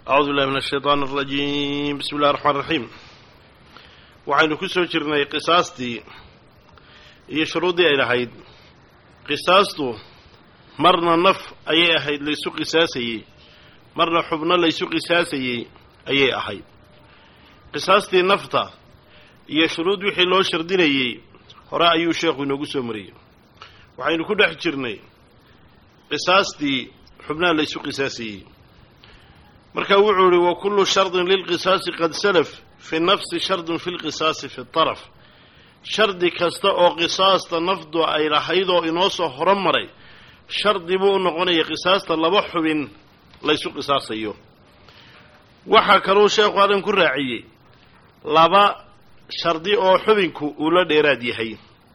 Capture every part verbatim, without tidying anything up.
أعوذ بالله من الشيطان الرجيم. بسم الله الرحمن الرحيم. waxaynu ku soo jirnay qisaastii iyo shuruudii ay lahayd. qisaastu marna naf ayay ahayd laysu qisaasayay, marna xubno laysu qisaasayay ayay ahayd. qisaastii nafta iyo shuruud wixii loo shardinayay hore ayuu sheekhu inoogu soo mariyay. waxaynu ku dhex jirnay qisaastii xubnaha laysu qisaasayay. marka wuxuu yidhi wa kullu shardin lilqisaasi qad salaf fi nafsi shardun fi lqisaasi fi taraf. shardi kasta oo qisaasta nafdu ay lahayd oo inoo soo horumaray shardi buu u noqonaya qisaasta laba xubin laysu qisaasayo. waxaa kaluu sheekhu arrin ku raaciyey laba shardi oo xubinku uu la dheeraad yahay,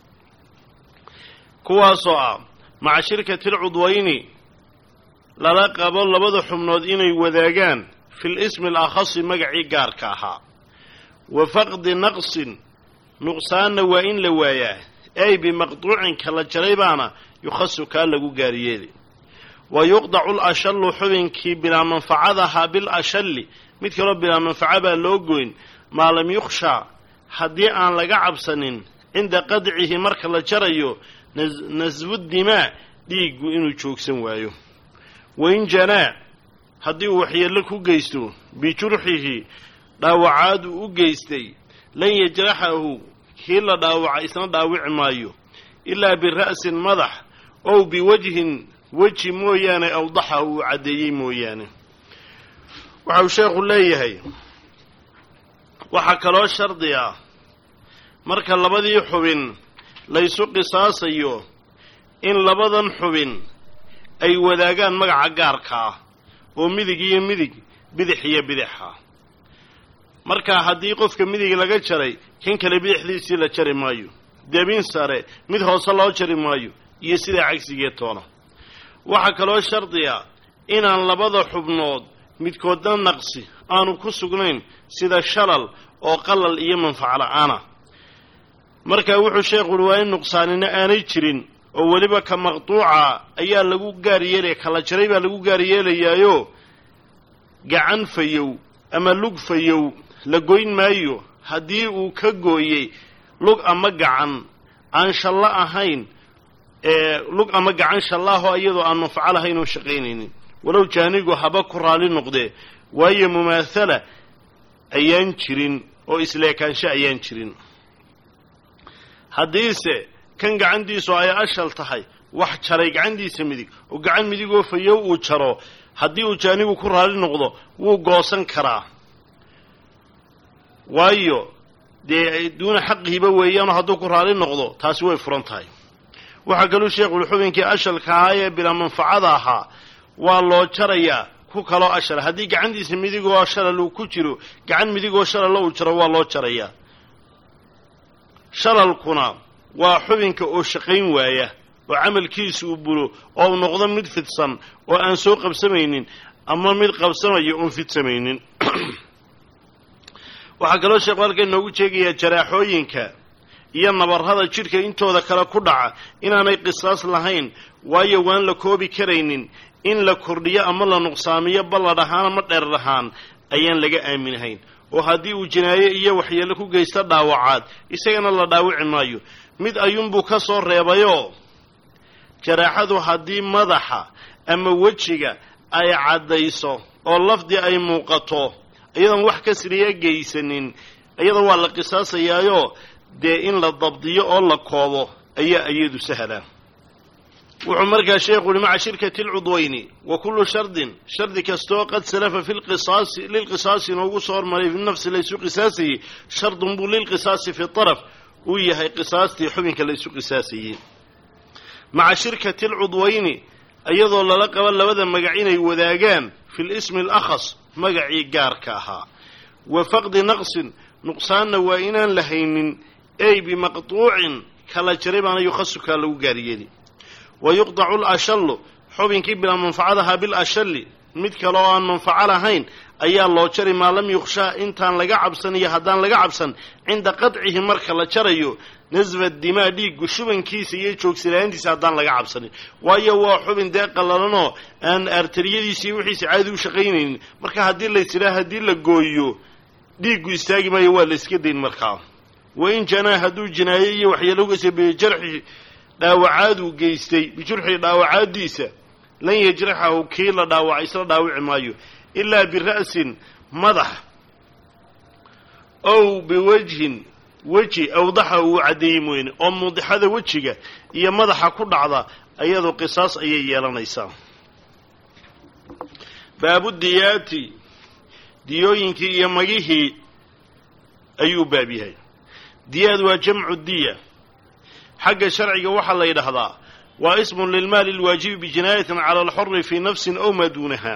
kuwaasoo ah maca shirkati lcudwayni lala qabo labada xubnood inay wadaagaan fi lismi alakhasi magacii gaarka ahaa, wa faqdi naqsin nuqsaanna waa in la waayaa, ay bimaqtuucin kala jaray baana yukhasu kaa lagu gaariyeeli. wa yuqdacu lashallu xubinkii bilaa manfacadahaa bilashalli mid kaloo bilaa manfaca baa loo goyn maa lam yukhshaa haddii aan laga cabsanin cinda qadcihi marka la jarayo nasbu dimaa dhiiggu inuu joogsan waayo. wain janaa haddii uu waxyeello ku geysto bijurxihi dhaawacaad uu u geystay lan yajraxahu kii la dhaawaca isna dhaawici maayo ilaa bira'sin madax ow biwajhin weji mooyaane awdaxa uu caddeeyey mooyaane. waxau sheekhu leeyahay waxaa kaloo shardi ah marka labadii xubin laysu qisaasayo in labadan xubin ay wadaagaan magaca gaarka ah oo midig iyo midig bidix iyo bidixa. markaa haddii qofka midig laga jaray kan kale bidixdiisii la jari maayo, debin sare mid hoose loo jari maayo iyo sidaa cagsigee toona. waxaa kaloo shardiya inaan labada xubnood midkoodna naqsi aanu ku sugnayn sida shalal oo qalal iyo manfac la'aana. markaa wuxuu sheekhu uhi waa in nuqsaanina aanay jirin oo weliba ka maqtuuca ayaa lagu gaar yeelaya, kala jaray baa lagu gaar yeelayaayo gacan fayow ama lug fayow la goyn maayo haddii uu ka gooyey lug ama gacan aan shallo ahayn, ee lug ama gacan shallaaho iyadoo aan manfaco lahayn oo shaqaynaynin walow jaanigu haba ku raali noqdee, waayo mumaathala ayaan jirin oo isleekaansho ayaan jirin. haddiise kan gacantiisu ay ashal tahay wax jaray gacantiisa midig oo gacan midigoo fayow uu jaro, haddii uu jaanigu ku raali noqdo wuu goosan karaa, waayo dee duuna xaqihiba weeyaano hadduu ku raali noqdo taasi way furan tahay. waxaa kaluu sheekhu xubinkii ashalka ahaa ee bilaa manfacada ahaa waa loo jarayaa ku kaloo ashal. haddii gacantiisa midigoo shalal uu ku jiro gacan midigoo shalalla uu jaro waa loo jarayaa. shalalkuna waa xubinka oo shaqayn waaya oo camalkiisu uu bulo oo uu noqdo mid fidsan oo aan soo qabsamaynin ama mid qabsamayo oon fidsamaynin. waxaa kaloo sheekhu halkan inoogu sheegayaa jaraaxooyinka iyo nabarrada jidhka intooda kale ku dhaca inaanay qisaas lahayn, waayo waan la koobi karaynin. in la kordhiyo ama la nuqsaamiyo ballad ahaan ama dheer ahaan ayaan laga aaminahayn, oo haddii uu jinaaye iyo waxyeello ku geysta dhaawacaad isagana la dhaawici maayo. mid ayuunbuu ka soo reebayoo jaraaxadu haddii madaxa ama wejiga ay caddayso oo lafdi ay muuqato iyadoon wax kasriya geysanin iyada waa la qisaasayaayo dee in la dabdiyo oo la koobo ayaa iyadu sahla. wuxuu markaa sheekhu uhi maca shirkati lcudwayni wa kullu shardin shardi kastoo qad salafa fi lqisaasi lilqisaasi inoogu soo hormaray fi nafsi laysu qisaasayey shardun buu lilqisaasi fi taraf uu yahay qisaastii xubinka laysu qisaasayey. maca shirkati alcudwayni iyadoo lala qabo labada magac inay wadaagaan fi lismi alakhas magacii gaarka ahaa, wa faqdi naqsin nuqsaanna waa inaan lahaynin, ay bimaqtuucin kala jaray baana yukhasukaa lagu gaaryeeli. wa yuqdacu lashallu xubinkii bilaa manfacadahaa bilashalli mid kale oo aan manfaco lahayn ayaa loo jari maa lam yukhshaa intaan laga cabsan iyo haddaan laga cabsan cinda qadcihi marka la jarayo nasba dimaa dhiiggu shubankiisa iyo joogsanaantiisa haddaan laga cabsanin waayo waa xubin dee qallalanoo aan artariyadiisa iyo wixiisa caadi u shaqaynaynin marka haddii laysidhaa haddii la gooyo dhiiggu istaagi maayo waa la iska dayn markaa wain janaa hadduu jinaayo iyo waxyeelo ugeystay bijarxi dhaawacaaduu geystay bijurxi dhaawacaadiisa lan yajraxahu kii la dhaawacay isla dhaawici maayo ilaa bira'sin madax ow biwajhin weji awdaxa uu caddeeyey mooyne oo mudixada wejiga iyo madaxa ku dhacda ayadoo qisaas ayay yeelanaysaa baabudiyaati diyooyinkii iyo magihii ayuu baab yahay diyaad waa jamcu diya xagga sharciga waxaa la yidhaahdaa waa ismun lilmaali alwaajibi bijinaayatin cala alxuri fii nafsin ow maa duunaha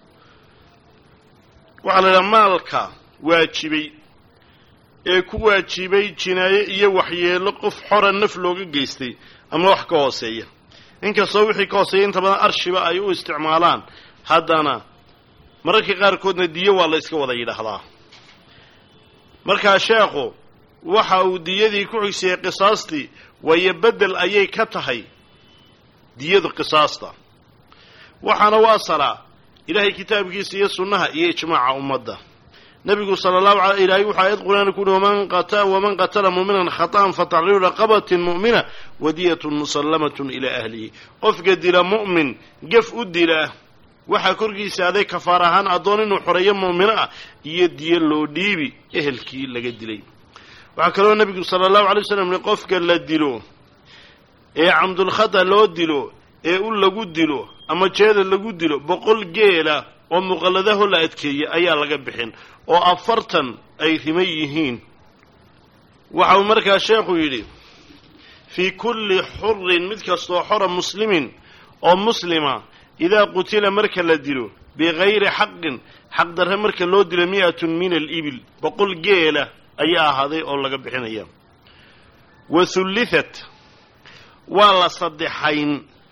waxaa la yidhaha maalka waajibay ee ku waajibay jinaaye iyo waxyeelo qof xora naf looga geystay ama wax ka hooseeya inkastoo wixii ka hooseeya inta badan arshiba ay u isticmaalaan haddana mararka qaarkoodna diyo waa la iska wada yidhaahdaa markaa sheekhu waxa uu diyadii ku xigsiiyey qisaastii waayo beddel ayay ka tahay diyadu qisaasta waxaana u asalaa ilaahay kitaabkiisa iyo sunnaha iyo ijmaaca ummadda nebigu sala allahu ala ilaahay wuxuu aayad qur'aana ku yihi waman qata waman qatala mu'minan khata'an fataxriiru raqabatin mu'mina wadiyatun musallamatun ilaa ahlihi qofka dila mu'min gef u dila waxaa korkiisa aday kafaar ahaan addoon inuu xoreeyo mu'mino ah iyo diyo loo dhiibi ehelkii laga dilay waxaa kaloo nebigu sala allahu alay wasalam ni qofka la dilo ee camdulkhata loo dilo ee u lagu dilo ama jeeda lagu dilo boqol geela oo muqalladaho la adkeeyey ayaa laga bixin oo afartan ay riman yihiin waxa uu markaa sheekhu yidhi fii kulli xurin mid kastoo xora muslimin oo muslima idaa qutila marka la dilo bikayri xaqin xaq darre marka loo dilo mi'atun min alibil boqol geela ayaa ahaaday oo laga bixinaya wa hullihat waa la saddexayn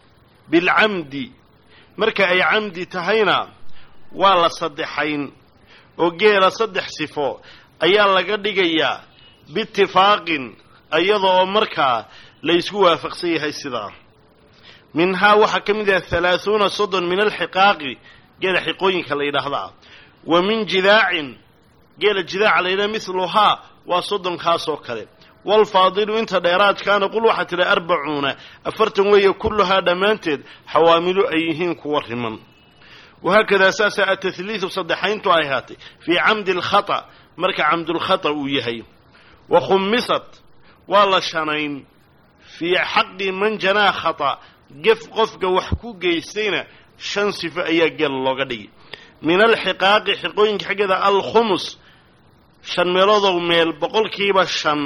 bilcamdi marka ay camdi tahayna waa la saddexayn oo geela saddex sifo ayaa laga dhigayaa biitifaaqin iyada oo markaa la ysku waafaqsan yahay sidaa minhaa waxaa ka mid ah halaahuuna soddon min alxiqaaqi geela xiqooyinka la yidhaahdaa wa min jidaacin geela jidaaca la yidhaha mithluhaa waa soddonkaasoo kale waalfaadilu inta dheeraadkaana qul waxaa tidhi arbacuuna afartan weeye kulluhaa dhammaanteed xawaamilu ay yihiin kuwa riman wahaakadaa saasaa atahliidu saddexayntu ay ahaatay fii camdi alkhata marka camdulkhata uu yahay wa khumisat waa la shanayn fii xaqi man janaa khata gef qofka wax ku geystayna shan sifo ayaa geel looga dhigi min alxiqaaqi xiqooyinka xaggeeda alkhumus shan meeloodoo meel boqolkiiba shan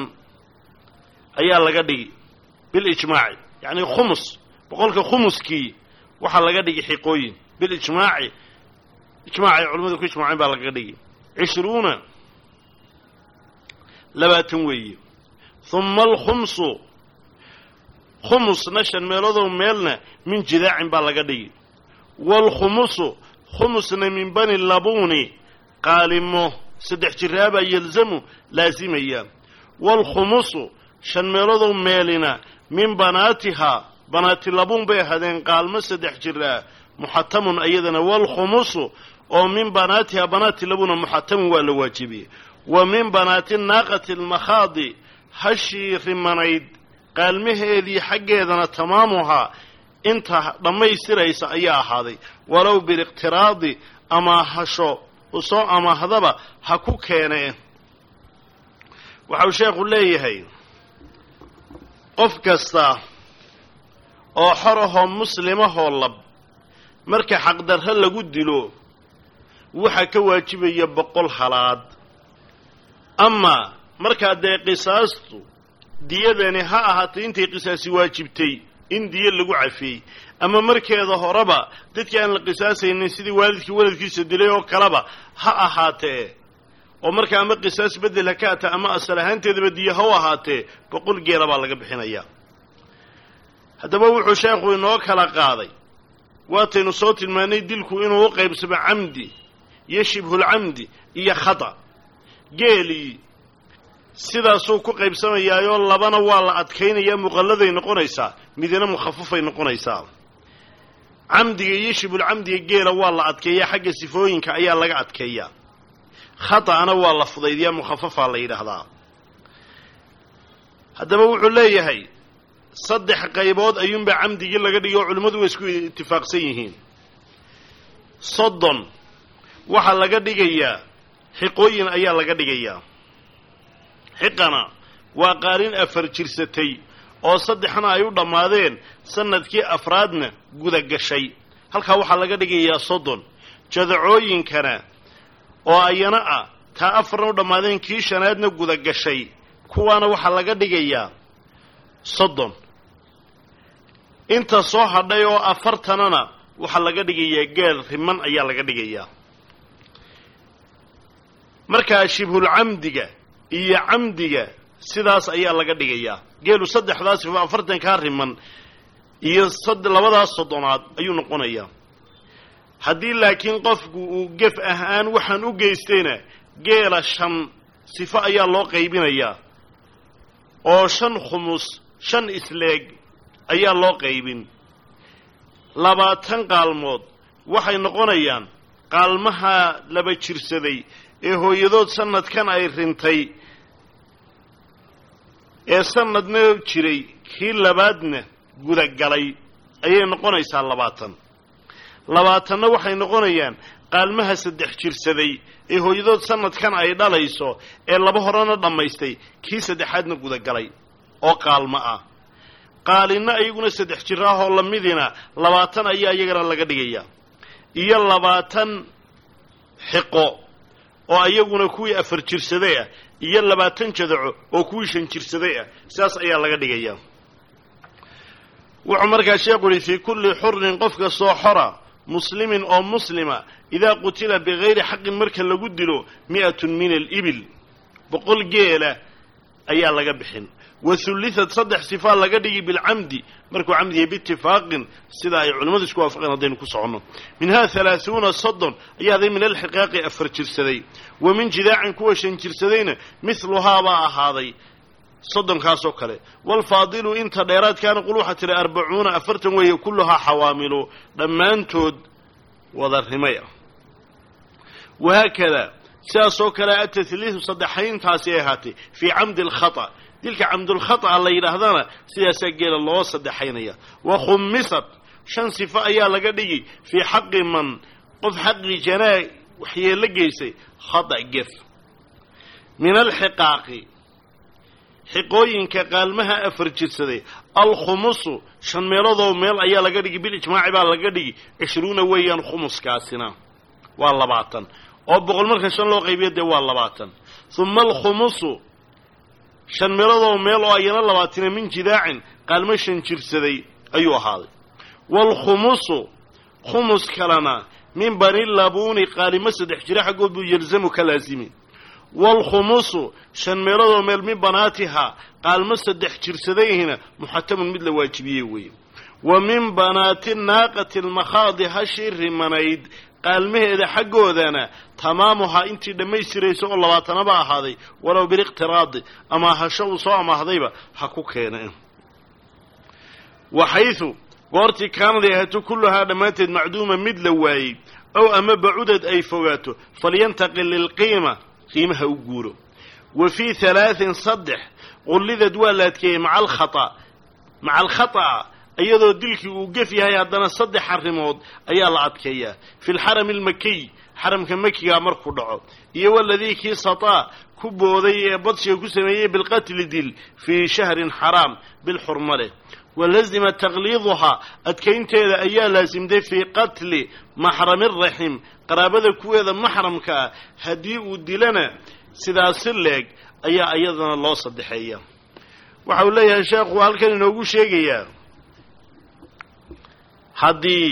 ayaa laga dhigi bilijmaaci yacni khumus boqolka khumuskii waxaa laga dhigi xiqooyin bilijmaaci ijmaacay culimmadu ku ijmaaceen baa lagaga dhigi cishruuna labaatan weeye huma alkhumsu khumusna shan meeloodoo meelna min jidaacin baa laga dhigi waalkhumusu khumusna min bani labuuni qaalimo saddex jiraabaa yalzamu laasimaya waalkhumusu shan meeloodoo meelina min banaatihaa banaati labuun bay ahaadeen qaalmo saddex jiraa muxatamun ayadana waalkhumusu oo min banaatihaa banaati labuuna muxatamun waa la waajibiyey wa min banaati naaqati almakhaadi hashii rimanayd qaalmaheedii xaggeedana tamaamuhaa inta dhammaystiraysa ayaa ahaaday walow biliqtiraadi amaahasho usoo amaahdaba ha ku keenee waxau sheekhu leeyahay qof kasta oo xor ahoo muslimahoo lab marka xaqdarro lagu dilo waxaa ka waajibaya boqol halaad ama markaa dee qisaastu diyadani ha ahaatay intay qisaasi waajibtay in diyo lagu cafiyey ama markeeda horeba dadkii aan la qisaasaynin sidii waalidkii waladkiisa dilay oo kaleba ha ahaatee oo markaa ama qisaas beddel ha ka ata ama asal ahaanteedaba diyo ha u ahaatee boqol geela baa laga bixinayaa haddaba wuxuu sheekhu inoo kala qaaday waataynu soo tilmaanay dilku inuu u qaybsamo camdi iyo shibhulcamdi iyo khata geelii sidaasuu ku qaybsamayaayoo labana waa la adkaynayaa muqalladay noqonaysaa midina mukhafafay noqonaysaa camdiga iyo shibulcamdiga geela waa la adkeeyaa xagga sifooyinka ayaa laga adkeeyaa khata'ana waa la fudaydiyaa mukhafafaa la yidhaahdaa haddaba wuxuu leeyahay saddex qaybood ayuunbaa camdigii laga dhigay oo culimmadu way isku itifaaqsan yihiin soddon waxaa laga dhigayaa xiqooyin ayaa laga dhigayaa xiqana waa qaalin afar jirsatay oo saddexna ay u dhammaadeen sanadkii afraadna guda gashay halkaa waxaa laga dhigayaa soddon jadacooyinkana oo ayana ah taa afarna u dhammaadeen kii shanaadna guda gashay kuwaana waxaa laga dhigayaa soddon inta soo hadhay oo afartanana waxaa laga dhigayaa geel riman ayaa laga dhigayaa markaa shibhulcamdiga iyo camdiga sidaas ayaa laga dhigayaa geelu saddexdaas sifo afartankaa riman iyo labadaas soddonaad ayuu noqonayaa haddii laakiin qofku uu gef ahaan waxaan u geystayna geela shan sifo ayaa loo qaybinayaa oo shan khumus shan isleeg ayaa loo qaybin labaatan qaalmood waxay noqonayaan qaalmaha laba jirsaday ee hooyadood sanadkan ay rintay ee sanadna jiray kii labaadna gudagalay ayay noqonaysaa labaatan labaatanna waxay noqonayaan qaalmaha saddex jirsaday ee hooyadood sanadkan ay dhalayso ee laba horena dhammaystay kii saddexaadna gudagalay oo qaalmo ah qaalinna iyaguna saddex jir ah oo lamidina labaatan ayaa iyagana laga dhigayaa iyo labaatan xiqo oo ayaguna kuwii afar jirsaday ah iyo labaatan jadaco oo kuwii shan jirsaday ah sidaas ayaa laga dhigayaa wuxuu markaa sheekhu yidhi fii kulli xurin qof kastoo xora muslimin oo muslima idaa qutila bigayri xaqin marka lagu dilo mi'atun min alibil boqol geela ayaa laga bixin wahullitad saddex sifaa laga dhigi bilcamdi markuu camdiya biitifaaqin sida ay culimmadu isku waafaqeen haddaynu ku soconno minhaa halaahuuna soddon ayaa haday min alxiqaaqi afar jirsaday wa min jidaacin kuwa shan jirsadayna midluhaabaa ahaaday soddonkaasoo kale waalfaadilu inta dheeraadkaana qul waxaa tihi arbacuuna afartan weeye kulluhaa xawaamilu dhammaantood wadarrimay ah wahaakadaa sidaasoo kale atahliidu saddexayntaasi ay ahaatay fii camdi alkhata dilka camdulkhata'a la yidhaahdana sidaasaa geela loo saddexaynaya wa khumisad shan sifo ayaa laga dhigi fii xaqi man qof xaqii janaa waxyeello geysay khata' gef min alxiqaaqi xiqooyinka qaalmaha afar jirsaday alkhumusu shan meeloodoo meel ayaa laga dhigi bilijmaaci baa laga dhigi cishruuna weeyaan khumuskaasina waa labaatan oo boqol marka shan loo qaybiyo dee waa labaatan uma alkhumusu shan meeloodoo meel oo ayana labaatina min jidaacin qaalmo shan jirsaday ayuu ahaaday waalkhumusu khumus kalena min bani labuuni qaalimo saddex jira xaggood buu yalzamu ka laasimi waalkhumusu shan meeloodoo meel min banaatihaa qaalmo saddex jirsadayhina muxatamun mid la waajibiyey weeye wa min banaati naaqati almakhaadi hashii rimanayd qaalmaheeda xaggoodana tamaamuhaa intii dhammaystiraysa oo labaatanaba ahaaday walow biliqtiraadi ama hasho uu soo amaahdayba ha ku keena waxaydu goortii kaanaday ahaato kulluhaa dhammaanteed macduuma mid la waayey ow ama bacudad ay fogaato falyantaqil lilqiima qiimaha u guuro wa fii halaatin saddex qullidad waa la adkeeyey maca alkhata maca alkhata'a iyadoo dilkii uu gef yahay haddana saddex arrimood ayaa la adkeeyaa fi lxarami almakiy xaramka makigaa markuu dhaco iyo waladii kii sataa ku booday ee badshiga ku sameeyey bilqatli dil fii shahrin xaraam bilxurma leh walazima taqliiduhaa adkaynteeda ayaa laasimtay fii qatli maxrami raxim qaraabada kuweeda maxramka ah haddii uu dilana sidaasi leeg ayaa iyadana loo saddexeeya waxa uu leeyahay sheekhu halkan inoogu sheegayaa haddii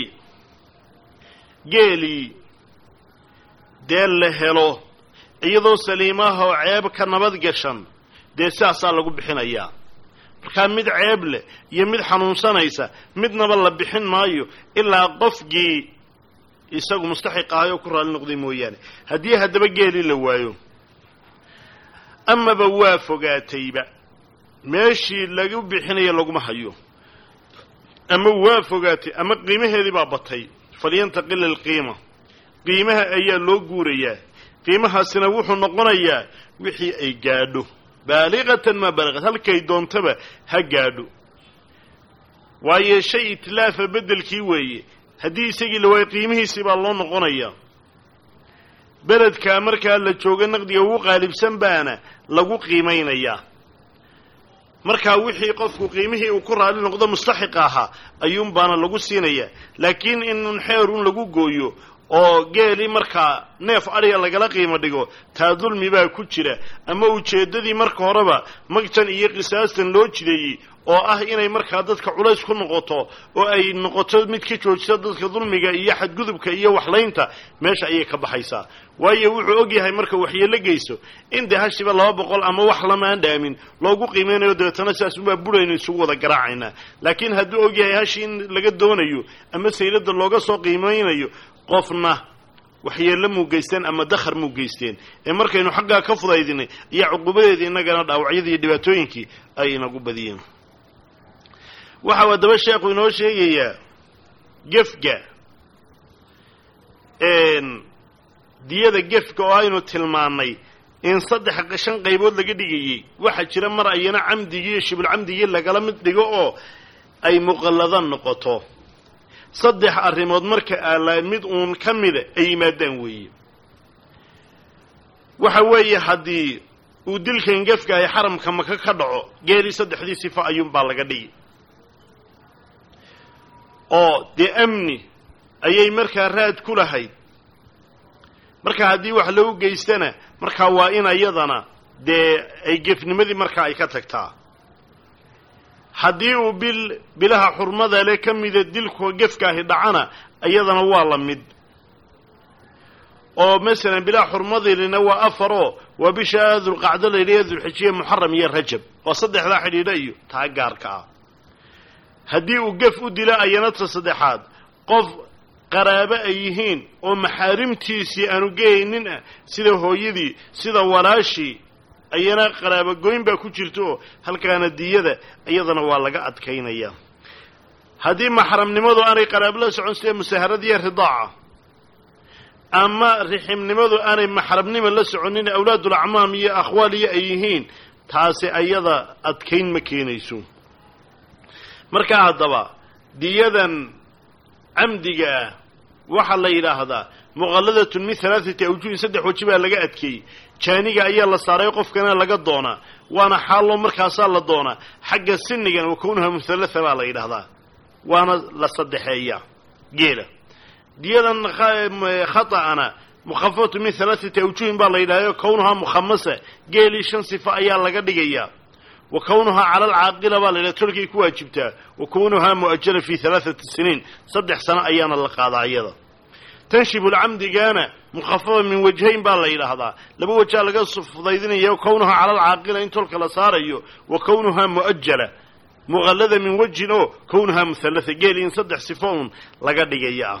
geelii dee la helo iyadoo saliimaha oo ceeb ka nabad gashan dee sidaasaa lagu bixinayaa markaa mid ceeb leh iyo mid xanuunsanaysa midnaba la bixin maayo ilaa qofkii isagu mustaxiq ahay oo ku raalli noqday mooyaane haddii haddaba geelii la waayo أما بوافقاتيبا ماشي لقو بحنية لقو محيو أما وافقاتي أما قيمة هذه بابطي فلينتقل القيمة قيمة أي لوغوريا قيمة سنوح النقنيا وحي أي قادو بالغة ما بلغت هل كي دون تبا هقادو وأي شيء تلاف بدل كيوي هدي سيجي لو قيمه سيبا الله نقنيا بلد كامركا اللي تشوغ النقدي وغالب سنبانا لقو قيمين اياه marka wixii qofku qiimihii uu ku raali noqdo mustaxiq aha ayuun baana lagu siinaya laakiin in xeerun lagu gooyo oo geeli marka neef ariga lagala qiimo dhigo taa dulmi baa ku jira ama ujeedadii marka horeba magtan iyo qisaastan loo jideeyay oo ah inay marka dadka culays ku noqoto oo ay noqoto mid ka joojisa dadka dulmiga iyo xadgudubka iyo waxlaynta meesha ayay ka baxaysaa waayo wuxuu og yahay marka waxyeelo geyso in dahashiba laba boqol ama wax lama aan dhaamin loogu qiimeynayo deetana saas uma burayno isugu wada garaacayna laakiin hadduu og yahay hashi in laga doonayo ama saylada looga soo qiimeynayo qofna waxyeelo mu geysteen ama dakhar mu geysteen ee markaynu xaqqa ka fudaydinay iyo cuqubadeedii inagana dhaawacyadii iyo dhibaatooyinkii ay inagu badiyeen waxa wadaba sheekhu inoo sheegayaa gefga een diyada gefka oo aynu tilmaanay in saddex qashan qaybood laga dhigayay waxa jira mar ayana camdiga iyo shibul camdiga lagala mid dhigo oo ay muqalladan noqoto saddex arrimood marka ala mid uun kamida ay yimaadaan weeye waxa weeye haddii uu dilkan gefka ay xaramka maka ka dhaco geeli saddexdii sifo ayuun baa laga dhigi oo dee amni ayay markaa raad ku lahayd marka haddii wax lagu geystana markaa waa in ayadana dee ay gefnimadii markaa ay ka tagtaa haddii uu bil bilaha xurmada leh ka mida dilku gefkaahi dhacana ayadana waa la mid oo masalan bilaha xurmadilina waa afaroo waa bisha dulqacdo la yidhaha dulxijiye muxaram iyo rajab waa saddexdaa xidhiidha iyo taa gaarka ah haddii uu gef u dila ayana ta saddexaad qof qaraabo ay yihiin oo maxaarimtiisii aanu geynin ah sida hooyadii sida walaashii ayana qaraabo goyn baa ku jirta oo halkaana diyada iyadana waa laga adkaynaya haddii maxramnimadu aanay qaraabo la socon sida musaharada iyo ridaaca ama riximnimadu aanay maxramnimo la soconin awlaadul acmaam iyo akhwaaliya ay yihiin taasi ayada adkayn ma keenayso marka haddaba diyadan camdiga ah waxa la yidhaahdaa muqalladatun min halaathati awjuhin saddex waji baa laga adkeeyey jaaniga ayaa la saaray qofkana laga doonaa waana xaallo markaasaa la doonaa xagga sinnigan wa kownaha muhallatha baa la yidhaahdaa waana la saddexeeyaa geela diyadan khata'ana mukhafafatu min halaathati awjuhin baa la yidhahdaa kownaha mukhamasa geelii shan sifo ayaa laga dhigayaa وكونها على العاقلة بالله تركي كواجبتها وكونها مؤجلة في ثلاثة سنين صدح سنة أيانا اللقاء أيضا تنشب العمد جانا مخففة من وجهين بالله إلى هذا لبو وجه لقصف ضيذنية وكونها على العاقلة إن تلك لصاريو وكونها مؤجلة مغلظة من وجه نو كونها مثلثة قيل إن صدح صفون لقد إياه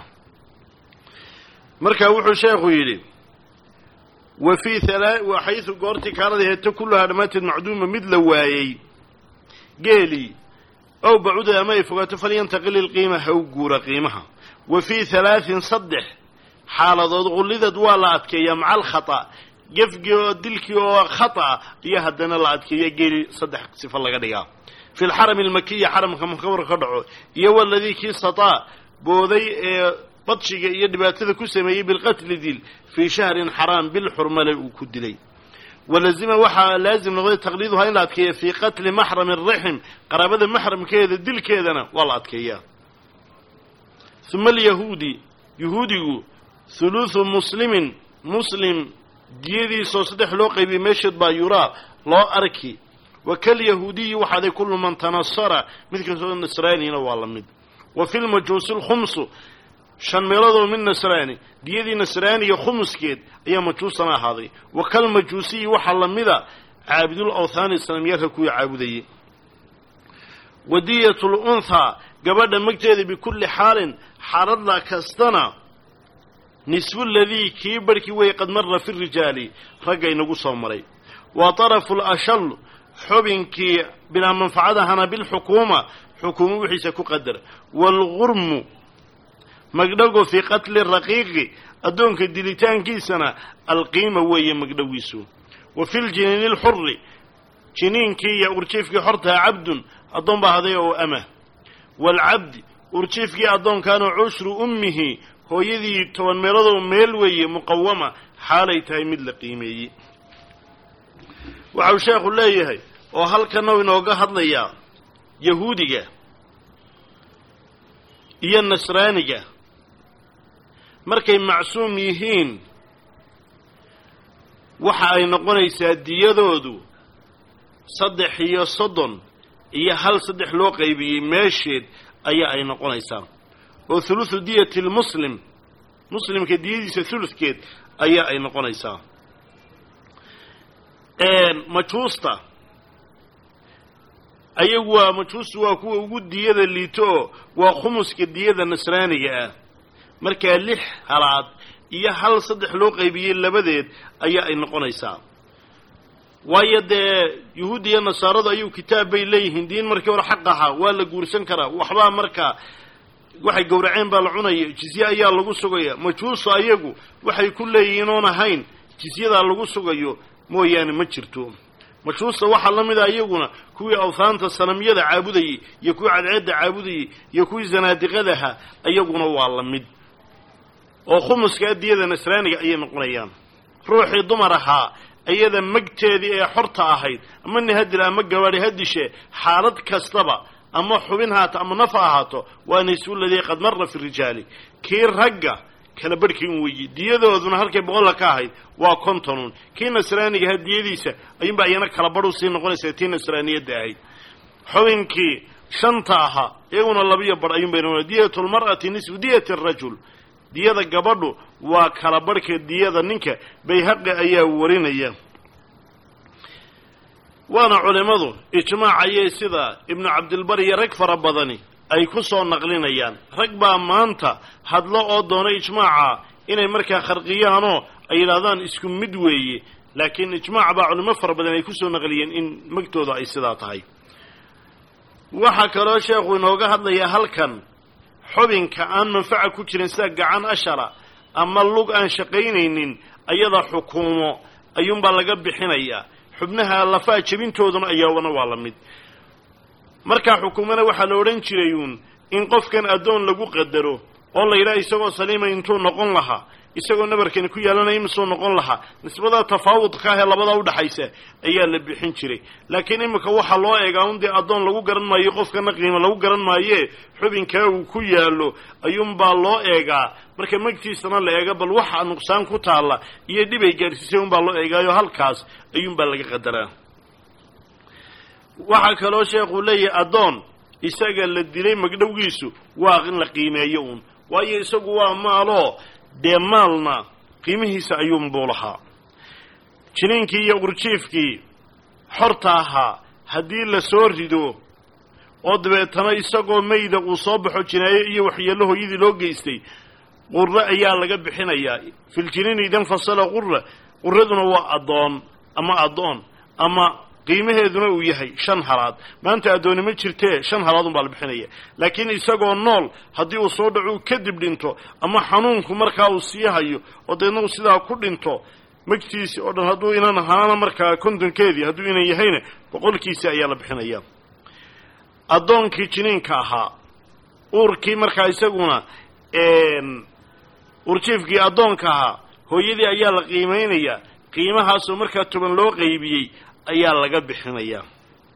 مركا وحو شيخ يلي وفي ثلاث وحيث قرتي كانت كلها نمات معدومة مثل وايي قيلي أو بعد ما يفقت فلينتقل القيمة أو قور قيمها وفي ثلاث صدح حالة غلظت ولا أتكي مع الخطأ يفقي دلكي وخطأ يهدنا الله أتكي قيلي صدح صفر الله قدقا في الحرم المكي حرم كمخبر خدعه يو الذي كي استطاع بوذي بطشي يدباتذ كسمي بالقتل ديل في شهر حرام بالحرمة الكدلي ولازم وحا لازم نغير تقليدها إلا أتكيه في قتل محرم الرحم قرابة محرم كيدا دل كيدنا والله أتكيه ثم اليهودي يهودي ثلث مسلم مسلم ديدي سوسدح لوقي بمشهد بايورا لا أركي وكاليهودي وحد كل من تنصر مثل سوى النصراني والله مد وفي المجوس الخمس شن ميلادو من نصراني ديدي نصراني خمس كيد ايا مجوسنا هذه وكل مجوسي وحل ميدا عابد الاوثان الاسلاميه كوي عابديه وديه الانثى غبد مجتهد بكل حال حارد لا كستنا نسو الذي كبركي وي قد مر في الرجال رجا ينغو سو مري وطرف الأشل حبنكي بلا منفعتها بالحكومة حكومة وحيسة كقدر والغرم مقدقو في قتل الرقيق أدونك الدليتان كيسنا القيمة وهي مقدويسو وفي الجنين الحر جنين كي يورشيف كي حرتها عبد أدون بهذا وأمه والعبد ورشيف كي أدون كانوا عشر أمه هو يذي توان مرضو ميلوي مقومة حاليتها مثل قيمي وعو شيخ الله يهي وهل كانوا ينوغا هدليا يهودية إيا النصرانية markay macsuum yihiin waxa ay noqonaysaa diyadoodu saddex iyo soddon iyo hal saddex loo qaybiyey meesheed ayaa ay noqonaysaa oo thuluthu diyati lmuslim muslimka diyadiisa thuluthkeed ayaa ay noqonaysaa majuusta ayagu waa majuustu waa kuwa ugu diyada liito waa khumuska diyada nasraaniga ah markaa lix halaad iyo hal saddex loo qaybiyey labadeed ayaa ay noqonaysaa waayo dee yuhuud iyo nasaaradu ayuu kitaab bay leeyihiin diin markii hore xaq ahaa waa la guursan karaa waxbaa markaa waxay gowraceen baa la cunaya jizye ayaa lagu sugaya majuusu ayagu waxay ku leeyihiin oon ahayn jizyadaa lagu sugayo mooyaane ma jirto majuusta waxaa la mid a iyaguna kuwii awthaanta sanamyada caabudayey iyo kuwii cadceedda caabudayey iyo kuwii zanaadiqadaha iyaguna waa la mid oo khumuska adiyada nasraaniga ayay noqonayaan ruuxii dumar ahaa iyada magteedii ee xorta ahayd ama nihadil ama gabaadhi hadishe xaalad kastaba ama xubin haato ama nafa ahaato waa nisuuladii qad marra fi rijaali kii ragga kala barhkii un weeye diyadooduna halkay boqolla ka ahayd waa kontonuun kii nasraaniga hadiyadiisa ayuunbaa iyana kala badhu sii noqonaysaa tii nasraaniyadda ahayd xubinkii shanta ahaa iyaguna labiyo badh ayuunbay noqonaya diyatu lmar'ati nisfu diyati arajul diyada gabadhu waa kala barhka diyada ninka bayhaqi ayaa warinaya waana culimadu ijmaacayay sida ibnu cabdilbar iyo rag fara badani ay ku soo naqlinayaan rag baa maanta hadlo oo doona ijmaaca inay markaa kharqiyaanoo ay yidhaahdaan isku mid weeye laakiin ijmaac baa culimo fara badan ay ku soo naqliyeen in magtooda ay sidaa tahay waxaa kaloo sheekhu inooga hadlayaa halkan xubinka aan manfaca ku jirin sida gacan ashara ama lug aan shaqaynaynin ayada xukuumo ayuunbaa laga bixinayaa xubnaha lafaa jebintooduna ayaabana waa la mid markaa xukuumana waxaa la odhan jirayuun in qofkan addoon lagu qadaro oo la yidhaha isagoo saliima intuu noqon lahaa isagoo nabarkani ku yaalanaya imisuu noqon lahaa nisbada tafaawudka ah ee labadaa udhaxaysa ayaa la bixin jiray laakiin iminka waxaa loo eegaa un dee addoon lagu garan maayo qofkana qiimo lagu garan maayee xubinkaa uu ku yaallo ayuunbaa loo eegaa marka magtiisana la eega bal waxa nuqsaan ku taalla iyo dhib ay gaadhsiisay unbaa loo eegaayo halkaas ayuunbaa laga qadaraa waxaa kaloo sheekhu leeyahay addoon isaga la dilay magdhowgiisu waa in la qiimeeyo uun waayo isagu waa maaloo dee maalna qiimihiisa ayuunbuu lahaa jiniinkii iyo urjiifkii xorta ahaa haddii la soo rido oo dabeetana isagoo mayda uu soo baxo jinaaye iyo waxyeello hooyadii loo geystay qurre ayaa laga bixinayaa filjiniini idan fasala qurra qurraduna waa addoon ama addoon ama qiimaheeduna uu yahay shan halaad maanta addooni ma jirtee shan halaad unbaa la bixinaya laakiin isagoo nool haddii uu soo dhaco uu kadib dhinto ama xanuunku markaa uu sii hayo oo deedna uu sidaa ku dhinto magtiisi oo dhan hadduu inan ahaana markaa kontonkeedii hadduu inan yahayna boqolkiisi ayaa la bixinaya addoonkii jiniinka ahaa uurkii markaa isaguna urjiifkii addoonka ahaa hooyadii ayaa la qiimaynayaa qiimahaasoo markaa toban loo qaybiyey ayaa laga bixinayaa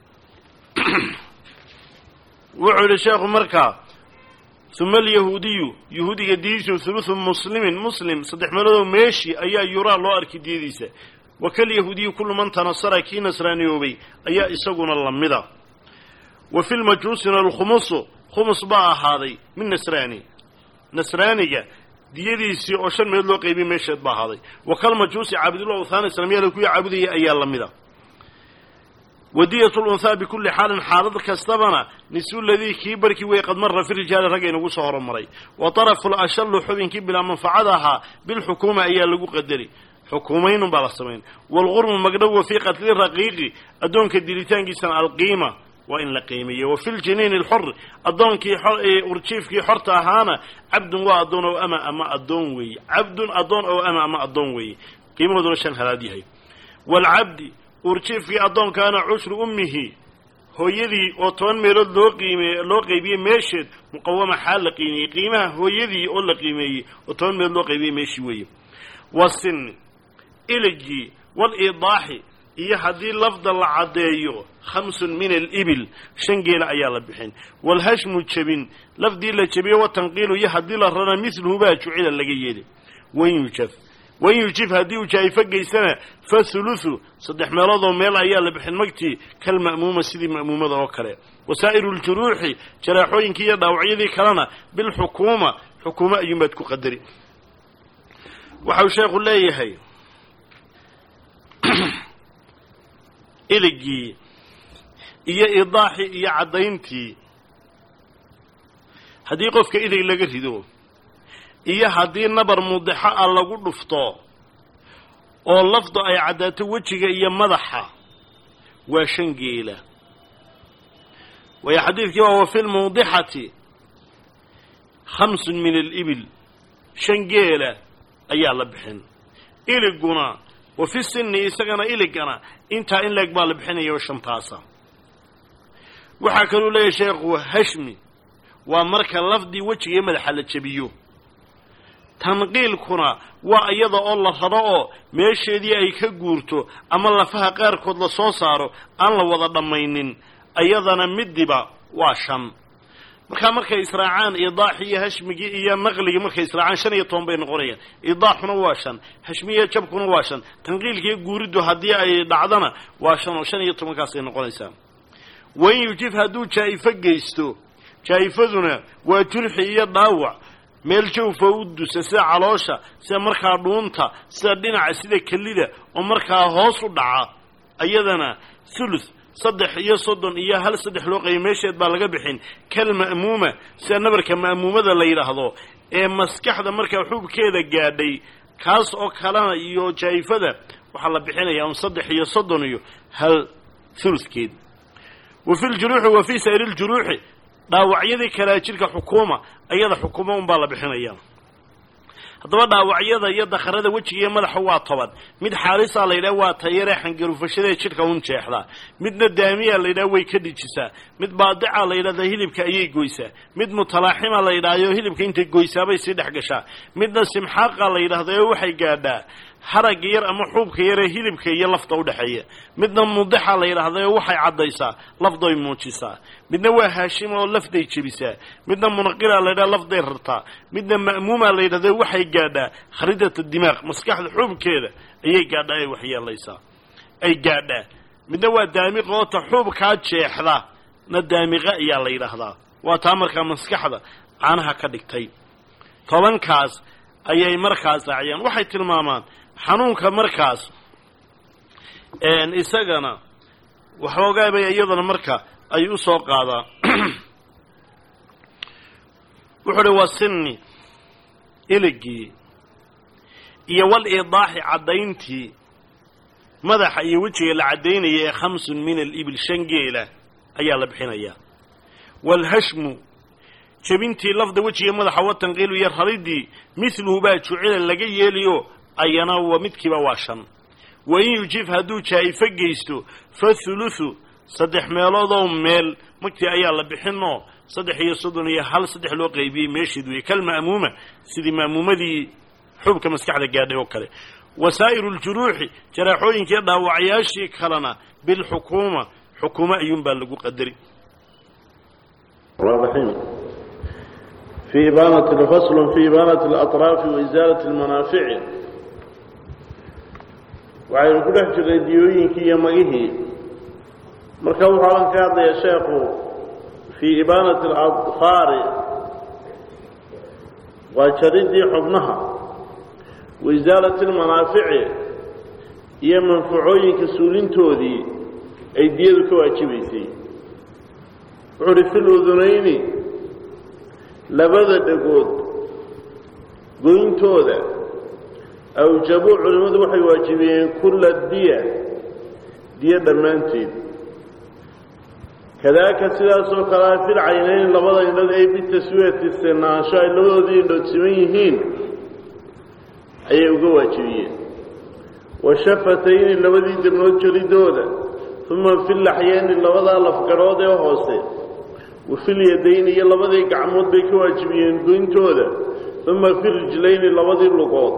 wuxuu yidhi sheekhu markaa uma alyahuudiyu yahuudiga diyadiisu huluthu muslimin muslim saddex meeloodoo meeshii ayaa yuraa loo arkay diyadiisa wakalyahuudiyu kullu man tanasara kii nasraaniyoobay ayaa isaguna lamida wa fi lmajuusina alkhumusu khumus baa ahaaday min nasraani nasraaniga diyadiisii oo shan meelood loo qaybiyey meesheed baa ahaaday wa kalmajuusi caabudullah uthaana islaamiyada kuwii caabudayay ayaa lamida wadiyatu lunhaa bikulli xaalin xaalad kastabana nisu ladii kii barkii wey qad marra fi rijaali ragga inagu soo horumaray wa tarafu lashallu xubinkii bilaa manfacada ahaa bilxukuuma ayaa lagu qadari حكومين بالصمين والغرم مقدو في قتل الرقيق أدونك الدليتان جسن القيمة وإن لقيمية وفي الجنين الحر أدونك أرتشيف كي حرت أهانا عبد وأدون أو أما أما أدون وي عبد أدون أو أما أما أدون وي قيمة دولشان هذه والعبد أرتشيف كي أدون كان عشر أمه هو يدي أطون ميرد لو قيمة لو قيمة ماشد مقومة حال قيمة قيمة هو يدي أول قيمة أطون ميرد لو قيمة ماشي وي والسن إلجي والإيضاح إيه هذه لفظ العديو خمس من الإبل شنجيل أيال بحين والهشم الشبين لفظ الشبيه والتنقيل إيه هذه لرنا مثله باجو على اللقيين وين يشف وين يشف هذه وشايفة جيسنا فثلث صدح مرضه ميل أيال بحين مكتي كالمأمومة سيدي مأمومة ذوكره وسائر الجروح جراحوين كي يدعوعي ذي كلنا بالحكومة حكومة يمتكو قدري وحاو شيخ الله يهي إلقي إيا إضاحي إيا عدينتي هدي قفك إذا إلا قرهدو إيا هدي نبر مضحاء الله قد لفطو واللفظ أي عدات وجهك إيا مضحا وشنقيلة ويا حديث كما في الموضحة خمس من الإبل شنقيلة أيا لبحن إلقنا وفي السن إساقنا إلقنا إنتا إن لقبال بحن يوشن تاسا وحاكلوا لي شيخ هشمي ومركا لفظي وجه يمد حالة شبيو تنقيل كنا وأيضا الله رأو ميشي دي أي كقورتو أما الله فها قير كود لصوصارو أن الله وضع دمينين أيضا مدبا واشم marka markay israacaan idaaxiya hashmigi iyo naqliga markay israacaan shan iyo toban bay noqonayaan idaaxuna waa shan hashmiya jabkuna waa shan tanqiilkiga guuridu hadii ay dhacdana waa shan oo shan iyo toban kaas ay noqonaysaa way yujif haduu jaifa geysto jaifaduna waa jurxi iyo dhaawac meel jawfa u dusa sida caloosha sida markaa dhuunta sida dhinaca sida kalida oo markaa hoos u dhaca ayadana sulus صدح iyo soddon iyo hal saddex loo qiimeysheed baa laga bixin kal ma'muuma sida nabarka ma'muumada la yiraahdo ee maskaxda marka xubkeeda gaadhay kaas oo kalena iyo jaayfada waxa la bixinayaa saddex iyo soddon iyo hal thulthkeed وفي الجروح وفي سائر الجروح dhaawacyadii kala jirka xukuuma ayada xukuuma un baa la bixinayaa haddaba dhaawacyada iyo dakharada wajiga iyo madaxa waa toban mid xaalisa la yiraahdo waa tayare xangarufashada jirka un jeexda midna daamiya la yiraahdo way ka dhijisaa mid baadica la yiraahdo hilibka ayay goysaa mid mutalaaxima la yiraahdo hilibka inta goysaabay si dhex gashaa midna simxaaqa la yiraahdo waxay gaadhaa harag yar ama xubka yar ee hilibka iyo lafta u dhaxeeya midna mudaxa la yiraahdo waxay cadaysaa lafday muujisaa midna waa haashim oo lafday jibisaa midna munqira la yiraahdo lafday rartaa midna ma'muuma la yiraahdo waxay gaadhaa khariidada dimaaq maskaxda xubkeeda ayay gaadhaa ay waxyeelaysaa ay gaadhaa midna waa daamiq oo ta xubka jeexda na daamiqa ayaa la yiraahdaa waa taa marka maskaxda caanaha ka dhigtay tobankaas ayay markaas raaciyaan waxay tilmaamaan xanuunka markaas een isagana waxoogaa bay iyadana marka ay u soo qaadaan wuxuu wasinni iligi iyo wal idaahi cadaynti madaxa iyo wajiga la cadeynaya khamsun min al-ibil shangeela ayaa la bixinaya wal hashmu jabintii lafda wajiga madaxa watan qiilu yar halidii mithluhu baa jucila laga yeeliyo ayana waa midkiiba waa shan wain yujif haduu jaifa geysto fa thuluthu saddex meelood oo meel magtii ayaa la bixino saddex iyo soddon iyo hal saddex loo qaybiyay meeshiidu iyo kal ma'muuma sidii ma'muumadii xubka maskaxda gaadhay oo kale wasaa'iru al-juruuhi jaraaxooyinkii dhaawacyaashii kalena bil xukuuma xukuuma ayuun baa lagu qadari رابحين في إبانة الفصل في إبانة الأطراف وإزالة المنافع وعين كل حجر الديوين كي يمغيه مركب حالان كاضي يا شيخ في إبانة الأظفار وشرد حضنها وإزالة المنافع هي منفعوين كسولين تودي أيديذك وأجبيتي عرف الأذنين لبدا دقود قوين تودا أوجبوا علماء وحي واجبين كل الدية دية دمانتين كذلك سلاسة وكلا في العينين لبضا الذي بالتسوية السناشاء الذين تسميهين أي واجبين والشفتين الذي دمنوا جريدودا ثم في اللحيين لبضا لفقرود وحوسين وفي اليدين لبضا قعمود بك واجبين قنتودا ثم في الرجلين لبضا اللقاط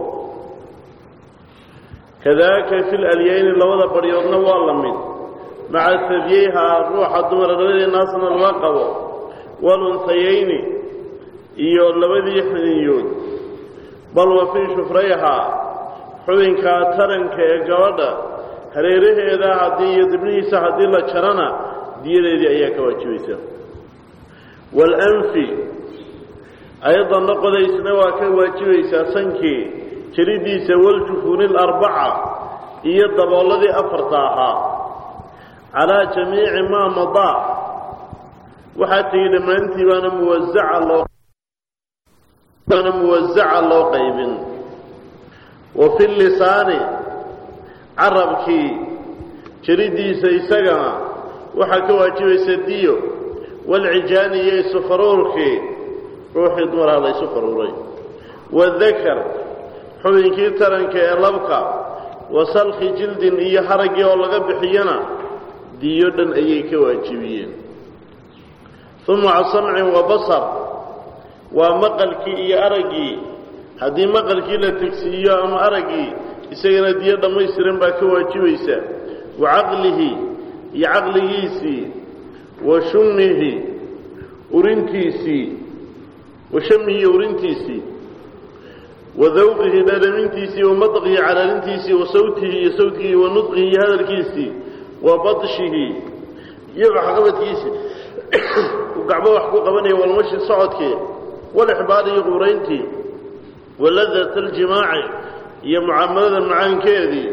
كذلك في الأليين لبضا بريضنا واللمين مع سبيها روح الدمر الذي ناصنا الواقع والأنثيين إيو لبضا يحنيون بل وفي شفريها حوين كاترن كيقودا هريره إذا عدي يدبنيس عدي الله شرنا دير إذا إياك واجبيسا والأنف أيضا نقض إسنواك واجبيسا سنكي تريديس والجفون الأربعة يضب الذي أفرطاها على جميع ما مضى وحتى لما أنت وانا موزع الله وانا موزع الله قيب وفي اللسان عربك تريديس إساقنا وحكا واجبيس الديو والعجاني يسفرورك روحي دمر هذا يسفروري والذكر حوينكي ترنك يلبك وصلخ جلد إيا حرقي والله بحينا ديودن أيك واجبين ثم عصمع وبصر ومقلك إيا أرقي هذه مقلك لتكسية أم أرقي إساقنا ديودا ميسرين باك واجبيسا وعقله يعقليسي وشمه أورنتيسي وشمه أورنتيسي وذوقه دادمنتيسي ومضغه على لنتيسي وصوته صوته ونطقه هذا الكيسي وبطشه يبع حقبت كيسي وقعبه حقوق بني والمشي صعدك والإحبار يغورينتي ولذة الجماع هي معاملة معان كذي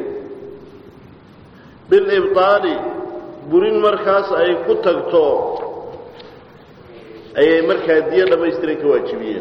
بالإبطال برين مركز أي كتكتو أي مركز دي لما يستريك واجبين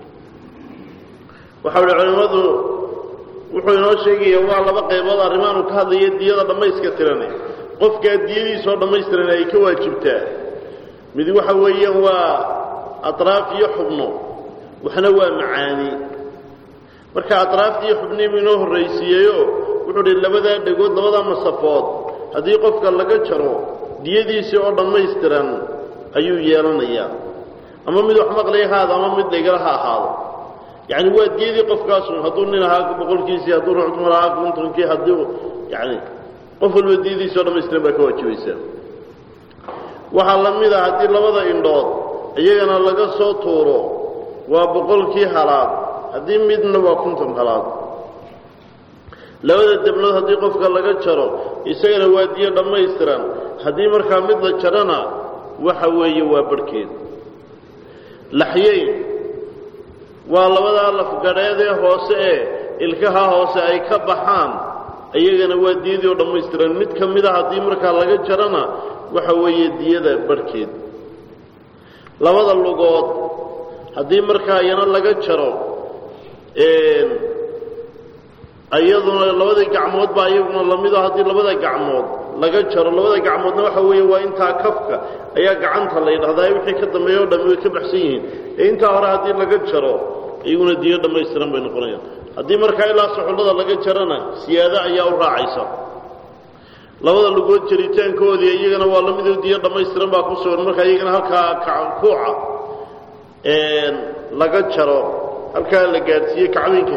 وحول العلماء وحول نوشيكي يوضع لبقى يبضع رمان وكهذا يدي يضع لما يسكترني قفك الديدي صور لما يسترني أي كواجبتا مذي وحويا هو أطراف يحبنه وحنوى معاني مركا أطراف يحبني منه الرئيسية وحول اللبدا دقود لبدا مصفات هذه قفك اللقى جرو ديدي صور لما يسترن أيو يالنيا أما مذي وحمق لي هذا أما مذي لقلها هذا يعني هو ديدي قف كاسون هدون هاك بقول كيسي هدون عمر هاك وانتم كي هدو يعني قفل وديدي سوى مسلم بكوة جويسا وحلم إذا هدي لبدا إندود أيضا لقى صوتورو وبقول كي حلاب هدي ميدنا وكنتم حلاب لبدا الدبلود هدي قفك لقى جرو إساقنا وادية لما يستران هدي مركا مدى جرنا وحوي وبركين لحيين ولبدا لفقريده hoose ee ilkaha hoose ay ka baxaan ayagana waa diido dhameystiran mid kamida hadii marka laga jarana waxa weeye diyada barkeed labada lugood hadii marka ayana laga jaro ee ayaduna labada gacmood baa ayaguna lamid ah hadii labada gacmood laga jaro labada gacmoodna waxa weeye waa inta kafka ayaa gacanta la yiraahdaa wixii ka dambeeyo dhamay ka baxsan yihiin inta hore hadii laga jaro iyaguna diyo dhameystiran bay noqonayaan hadii marka ilaa suxulada laga jarana siyaada ayaa u raacaysa labada lugood jaritaankoodii iyagana waa la mid ah diyo dhameystiran baa ku soo marka iyagana halka kuuca ee laga jaro halka la gaarsiiyay kacbinka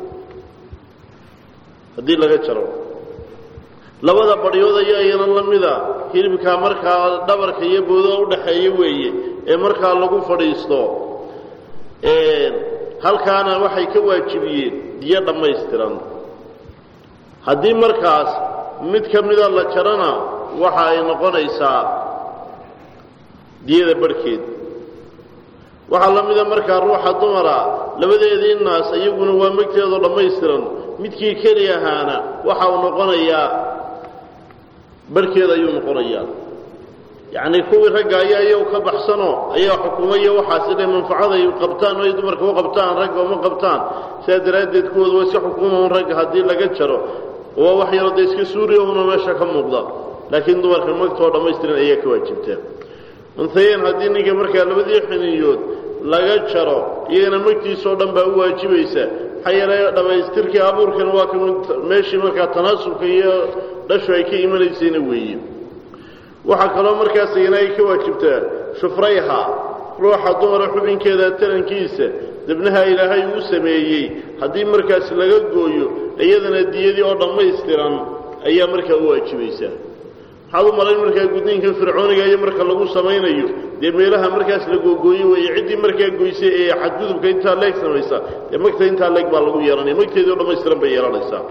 hadii laga jaro labada badhiyood ayaa iyana la mid ah hilibka marka dhabarka iyo boodo u dhaxeeyo weeye ee marka lagu fadhiisto ee halkaana waxay ka waajibiyeen diyo dhameystiran hadii markaas mid kamida la jarana waxa ay noqonaysaa diyada barkeed waxa la mid ah marka ruuxa dumara labadeedii naas ayaguna waa magteedo dhameystiran midkii kaliya ahaana waxa uu noqonayaa barkeed ayuu noqonayaa yacni kuwii ragga ayaa iyagu ka baxsanoo ayaa xukumaya waxaas inay manfacada ay qabtaan oo ay dumarka u qabtaan ragga uma qabtaan sidaa daraaddeed kuwooda waa iska xukuma un ragga haddii laga jaro waa wax yaroo dee iska suuriya una meesha ka muuqda laakiin dumarka magtoo dhammaystiran ayaa ka waajibtaa unhayayn haddii ninka markaa labadii xiniyood laga jaro iyagana magtiisoo dhan baa u waajibaysa maxaa yeelay dhammaystirkii abuurkana waa ka meeshii markaa tanaasulka iyo dhashu ay ka imanaysayna weeye waxaa kaloo markaas iyana ay ka waajibtaa shufrayha ruuxa dumara xubinkeeda tarankiisa dibnaha ilaahay uu sameeyey haddii markaas laga gooyo iyadana diyadii oo dhammaystiran ayaa markaa u waajibaysaa maxaad u malayn markaa gudniinka fircooniga iyo marka lagu samaynayo dee meelaha markaas la googooye weeye ciddii markaa goysay ee xadgudubka intaa leeg samaysa dee magta intaa leeg baa lagu yeelanaya magteedii oo dhammaystiran bay yeelanaysaa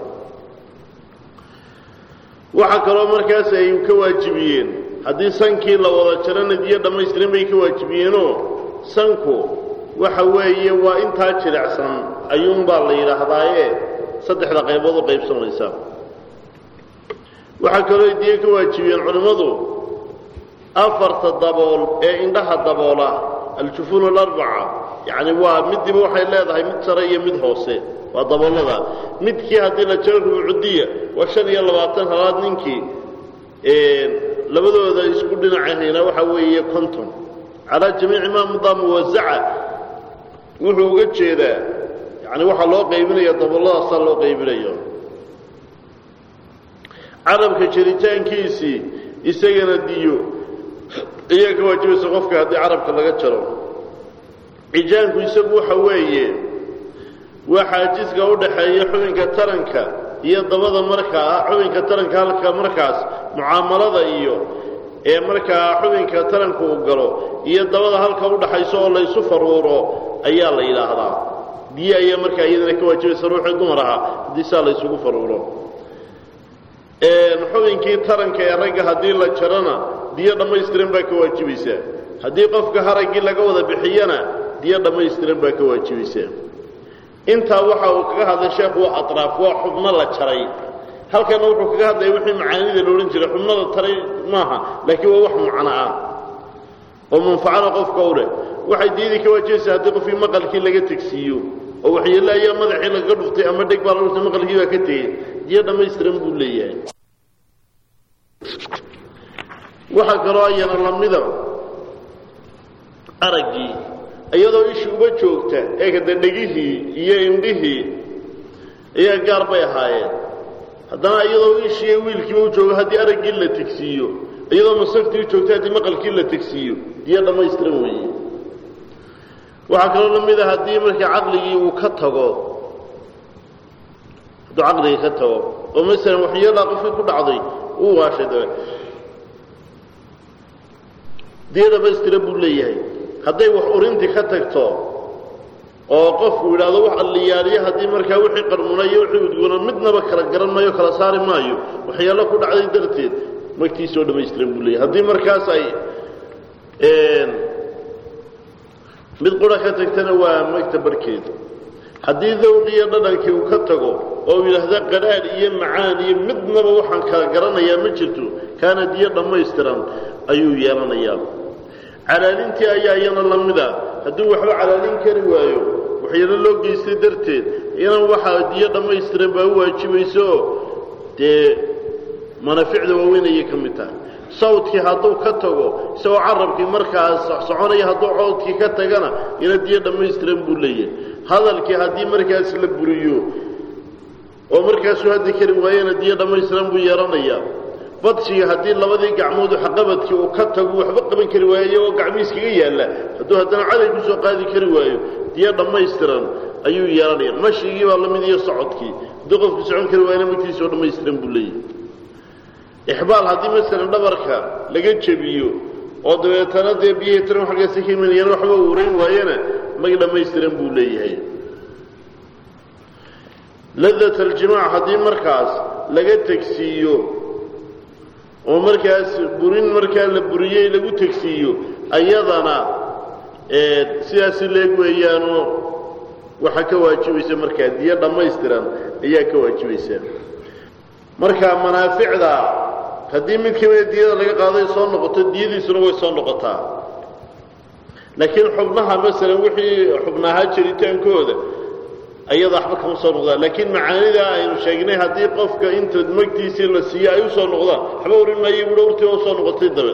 waxaa kaloo markaas ay ka waajibiyeen haddii sankii la wada jarana diyo dhammaystiran bay ka waajibiyeenoo sanku waxa weeye waa intaa jilicsan ayuunbaa la yidhaahdaaye saddexda qaybood u qaybsamaysaa waxaa kaloo diyo ka waajibiyeen culimmadu afarta dabool ee indhaha daboola aljufuun alarbaca yacni waa midiiba waxay leedahay mid sare iyo mid hoose waa daboolada midkii haddii la jaro rubuucdiya waa shan iyo labaatan halaad ninkii labadooda isku dhinacahayna waxa weeye konton calaa jamiici maa mudaa muwasaca wuxuu uga jeedaa yani waxaa loo qaybinaya daboolladaasaa loo qaybinayo carabka jaritaankiisii isagana diyo ayaa ka waajibaysa qofka haddii carabka laga jaro cijaanku isagu waxa weeye waa xaajiska u dhaxeeya xubinka taranka iyo dabada markaa xubinka taranka halka markaas mucaamalada iyo ee markaa xubinka taranka uu galo iyo dabada halka u dhaxayso oo la isu faruuro ayaa la yidhaahdaa diyo ayaa markaa iyadana ka waajibaysa ruuxii dumar ahaa haddii saa la isugu faruuro xubinkii taranka ee ragga haddii la jarana diyo dhammaystiran baa ka waajibaysaa haddii qofka haraggii laga wada bixiyana diyo dhammaystiran baa ka waajibaysaa intaa waxa uu kaga hadlay sheekhu waa atraaf waa xubno la jaray halkana wuxuu kaga hadlaya wixii macaanida la odhan jiray xubnada taray maaha laakiin waa wax macno ah oo manfacana qofka u leh waxay diyadii ka waajibaysaa haddii qofkii maqalkii laga tegsiiyo oo waxyeello ayaa madaxii lagaga dhuftay ama dheg baa la dhuftay maqalkii baa ka tegey diyo dhammaystiran buu leeyahay waxaa kaloo ayana lamida araggii iyadoo ishii uga joogta ee kada dhegihii iyo indhihii ayaa gaar bay ahaayeen haddana iyadoo ishii wiilkiiba u joogo haddii araggii la tegsiiyo iyadoo masaftii u joogta haddii maqalkii la tegsiiyo diyo dhammaystiran weeye waxaa kaloo lamida haddii markaa caqligii uu ka tago hadduu caqligii ka tago oo masalan waxyeelaa qofkii ku dhacday uu waashay dabe diyo dhammaystiran buu leeyahay hadday wax urintii ka tagto oo qofku yidhaahdo wax alliyaaliyo haddii markaa wixii qarmunayo wixii udguna midnaba kala garan maayo kala saari maayo waxyaalo ku dhacday darteed magtiisoo dhammaystiran buu leeyahay haddii markaas ay mid qura ka tagtana waa magta barhkeeda haddii dawqiyo dhadhankii uu ka tago oo uu yidhaahda qadhaadh iyo macaan iyo midnaba waxaan kala garanayaa ma jirto kaana diyo dhammaystiran ayuu yeelanayaa calaalintii ayaa iyana la mida hadduu waxba calaalin kari waayo waxyaalo loo geystay darteed iyana waxaa diyo dhammaystiran baa u waajibaysaoo dee manaaficda waaweyn ayay ka mid tahay sawdkii hadduu ka tago isagoo carabkii markaas soconaya hadduu codkii ka tagana iyana diyo dhammaystiran buu leeyahay hadalkii haddii markaas la buriyo oo markaasuu haddi kari waayana diyo dhammaystiran buu yeelanayaa badsiga haddii labadii gacmood waxqabadkii uu ka tago waxba qaban kari waayo iyagoo gacmihiis kaga yaalla hadduu haddana caday ku soo qaadi kari waayo diyo dhammaystiran ayuu yeelanaya mashigii baa lamid iyo socodkii hadduu qofku socon kari waayana magtiisa oo dhammaystiran buu leeyahay ixbaal haddii masalan dhabarka laga jebiyo oo dabeetana dee biyihii tiran xaggaasi ka imanayaan waxba uu urayn waayana mag dhammaystiran buu leeyahay ladat aljimaac haddii markaas laga tegsiiyo oo markaas burin markaa la buriyey lagu tegsiiyo ayadana sidaasi leeg weeyaanoo waxaa ka waajibaysa markaa diyo dhammaystiran ayaa ka waajibaysa markaa manaaficda haddii mid kamida diyada laga qaaday soo noqoto diyadiisuna way soo noqotaa laakiin xubnaha masalan wixii xubnaha jiritaankooda ayada waxba kama soo noqdaan laakiin macaanida aynu sheegnay haddii qofka inta magtiisii la siiyo ay u soo noqdaan waxba oran maayo buudha urtii oo soo noqotay dabe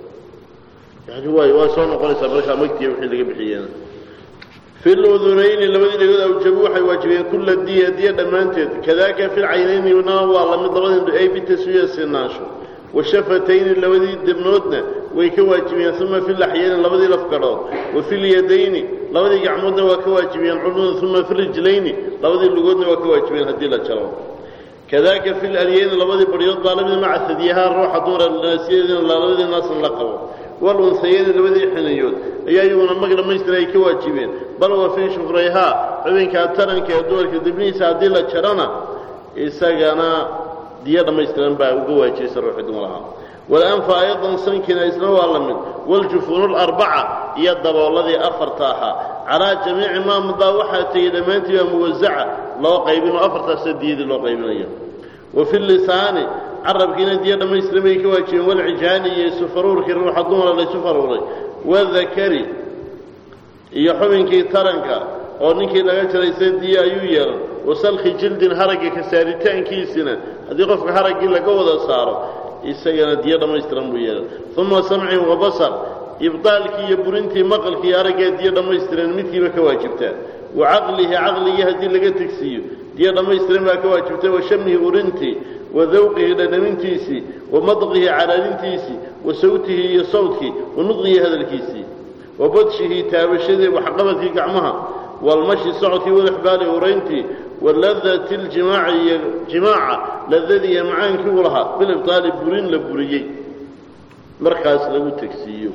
yani way waa soo noqonaysaa markaa magtiya wixii laga bixiyeen في الأذنين لبدي لقد أوجبوا حي واجبين كل الدية دية دمانتد كذاك في العينين ونام والله من ضمن أي بتسوية السناشو والشفتين لبدي دمنودنا ويكواجبين ثم في اللحيين لبدي لفقرات وفي اليدين لبدي يعمودنا وكواجبين علون ثم في الرجلين لبدي لقودنا وكواجبين هدي لجلال كذاك في الأليين لبدي بريض ظالمين مع ثديها الروح دور الناسيين لبدي الناس لقوا والأنثيين لبدي حنيون أيها المغرب ما يستري كواجبين بل وفي شفريها فمن كاترن كدول كدبني سعدي لا شرنا إساقنا ديار ما يسترن بقى وجواجي سروح دمرها والأنف أيضا سنكنا يسنوا على من والجفون الأربعة يضرب الذي أفرتاها على جميع ما مضى وحتى لمنتي موزعة لا قيبين وأفرت سديد لا قيبين وفي اللسان عرب كنا ديار ما يسترن كواجي والعجاني سفرور كروح الدمر لا سفرور والذكري iyo xubinkii taranka oo ninkii laga jaray seediya ayuu yeelan wasalxi jildin haraga ka saaritaankiisina hadii qofka haragii laga wada saaro isagana diya dhamaystiran buu yeelan thumma sam'i wa basar ibdaalki iyo burintii maqalkii haraga diya dhamaystiran midkiiba ka waajibtaa wa aqlihi aqlihi hadii laga tagsiyo diya dhamaystiran baa ka waajibtaa wa shamhi urinti wa dhawqihi dhadhamintiisi wa madqihi calaalintiisi wa sawtihi iyo sawtki wa nudqihi hadalkiisi وبدشه تابشده وحقبته كعمها والمشي صعتي والإحبال ورينتي واللذة الجماعية جماعة لذذي معان كورها بالإبطال برين لبريي مركز له تكسيو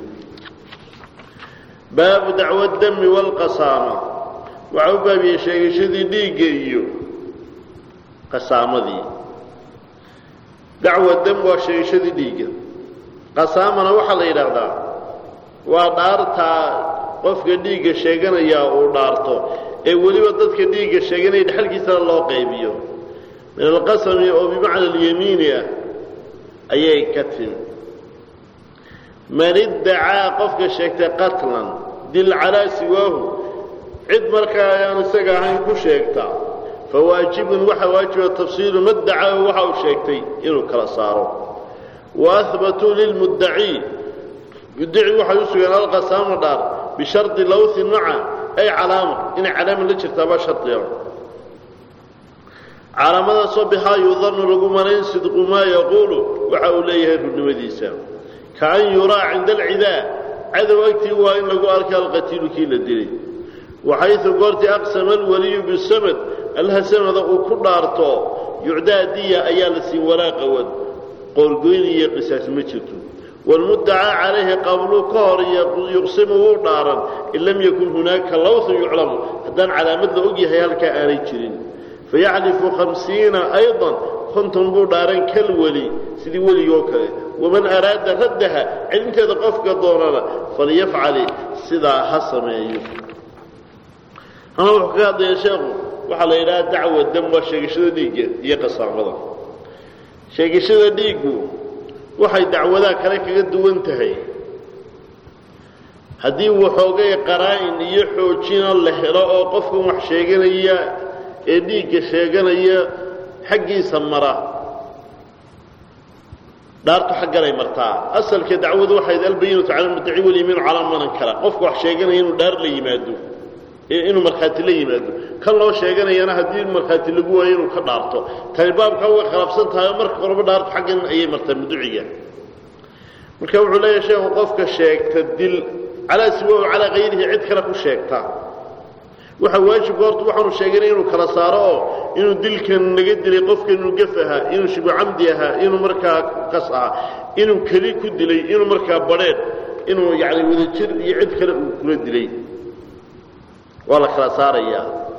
باب دعوة الدم والقسامة وعوبا بيشيء شذي ديقيو قسامة دي دعوة الدم وشيء شذي ديقيو قسامة وحل إلى ذا وضارتا qofka dhiiga sheeganaya oo dhaarto ee waliba dadka dhiiga sheeganay dhaxalkiisa loo qaybiyo min alqasam oo bimacna al-yamiiniya ayay ka tin man iddaa qofka sheegtay qatlan dil ala siwahu cid markaa aan isaga ahayn ku sheegta فواجب waxa waajiba tafsiil maddaa waxa uu sheegtay inuu kala saaro واثبتوا للمدعي يدعي waxa uu sugan alqasam dar بشرط لوث معه أي علامة إن علامة اللي ترتبى شرط يوم علامة صبها يظن رجمانين صدق ما يقول وحوليه النوديسا كأن يرى عند العداء عذا وقت وإن قالك القتيل كيل الدليل وحيث قلت أقسم الولي بالسمد الهسم ذا كل أرطاء يعدى دية أيال ولا قود قرقيني قساس مجتو والمدعى عليه قبل كار يقسمه نارا إن لم يكن هناك لوث يعلم هذا على مثل أجي هيالك آريتشرين فيعرف خمسين أيضا كنتم بودارا كالولي سيدي ولي يوكا ومن أراد ردها عند تقفك دورنا فليفعل سيدا حسن أيوه أنا وحكاد يا شيخ وحلا إلى دعوة الدم والشيكشة ديك يقصر مضى شيكشة ديكو waxay dacwada kale kaga duwan tahay hadii waxoogay qaraa'in iyo xoojin la helo oo qofku wax sheeganaya ee dhiiga sheeganaya xaqiisa mara daartu xaqalay martaa asalka dacwadu waxay albayinatu cala muddaci wal yamin cala man kala qofku wax sheeganaya inuu daar la yimaado ee inuu marxaati la yimaado kan loo sheeganayana hadii marxaati lagu waayo inuu ka dhaarto talibaabka way qalabsan tahay marka qorba dhaarto xaqin ayay martaa mudduciga marka wuxuu leeyahay sheekhu qofka sheegta dil ala siwa ala qeyrihi cid kale ku sheegta waxa waajib goortu waxaanu sheeganay inuu kala saaro inuu dilkan naga dilay qofka inuu gafaha inuu shibu camdiyaha inuu markaa qasaa inuu kali ku dilay inuu markaa bareed inuu yaani wada jir iyo cid kale uu kula dilay wala kala saaraya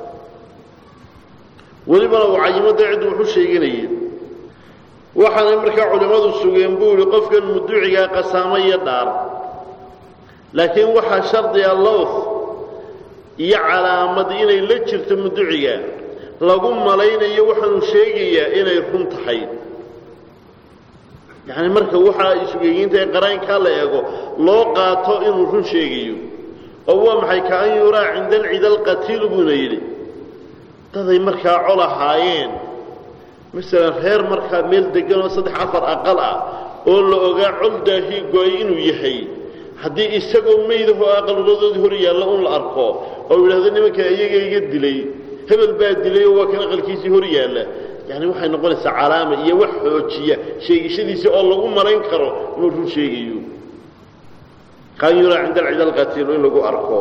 waliba uu cayimada cid wuxuu sheeganay waxaan markaa culimadu sugeen buu qofkan mudduciga qasaamaya dhaar laakiin waxa shardi Allah iyo calaamad inay la jirto mudduciga lagu malaynayo waxaanu sheegayaa inay run tahay يعني marka waxa isugeeyinta qaraanka la eego loo qaato inuu run sheegayo oo waa maxay ka an yuraa cinda al-idal qatil bunayli taday marka colahaayeen مثلا heer marka meel degan oo saddex afar aqal ah oo la ogaa culdaahi gooy inuu yahay hadii isagoo meedaho aqaldoodii hor yaala oo la arko oo yiraahdo nimanka iyaga iga dilay hebel baa dilay oo kan aqalkiisii hor yaala يعني waxay noqonaysaa calaama iyo wax xoojiya sheegishadiisa oo lagu mareyn karo inuu run sheegayo kan yura cinda al-idal qatil in lagu arko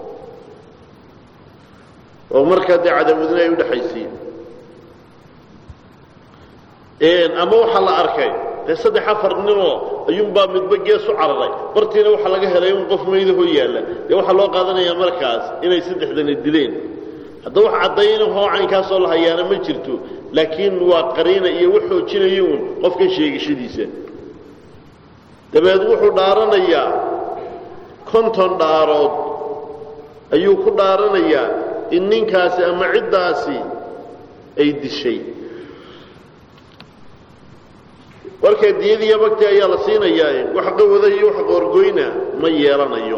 oo marka dacadawdina ay u dhaxaysiin een ama waxa la arkay saddex afar nimo ayuu baa midba gees u cararay bartiina waxa laga helay in qof meedaho yaala ee waxa loo qaadanayaa markaas inay saddexdan dileen hadda wax cadayna oo caynkaas oo la hayaana ma jirto laakiin waa qariina iyo wuxuu jinayo qofka sheegashadiisa dabeed wuxuu dhaaranayaa konton dhaarood ayuu ku dhaaranayaa in ninkaasi ama cidaasi ay dishay warka diidiya waqti ayaa la siinayaa wax qowada iyo wax qorgoyna ma yeelanayo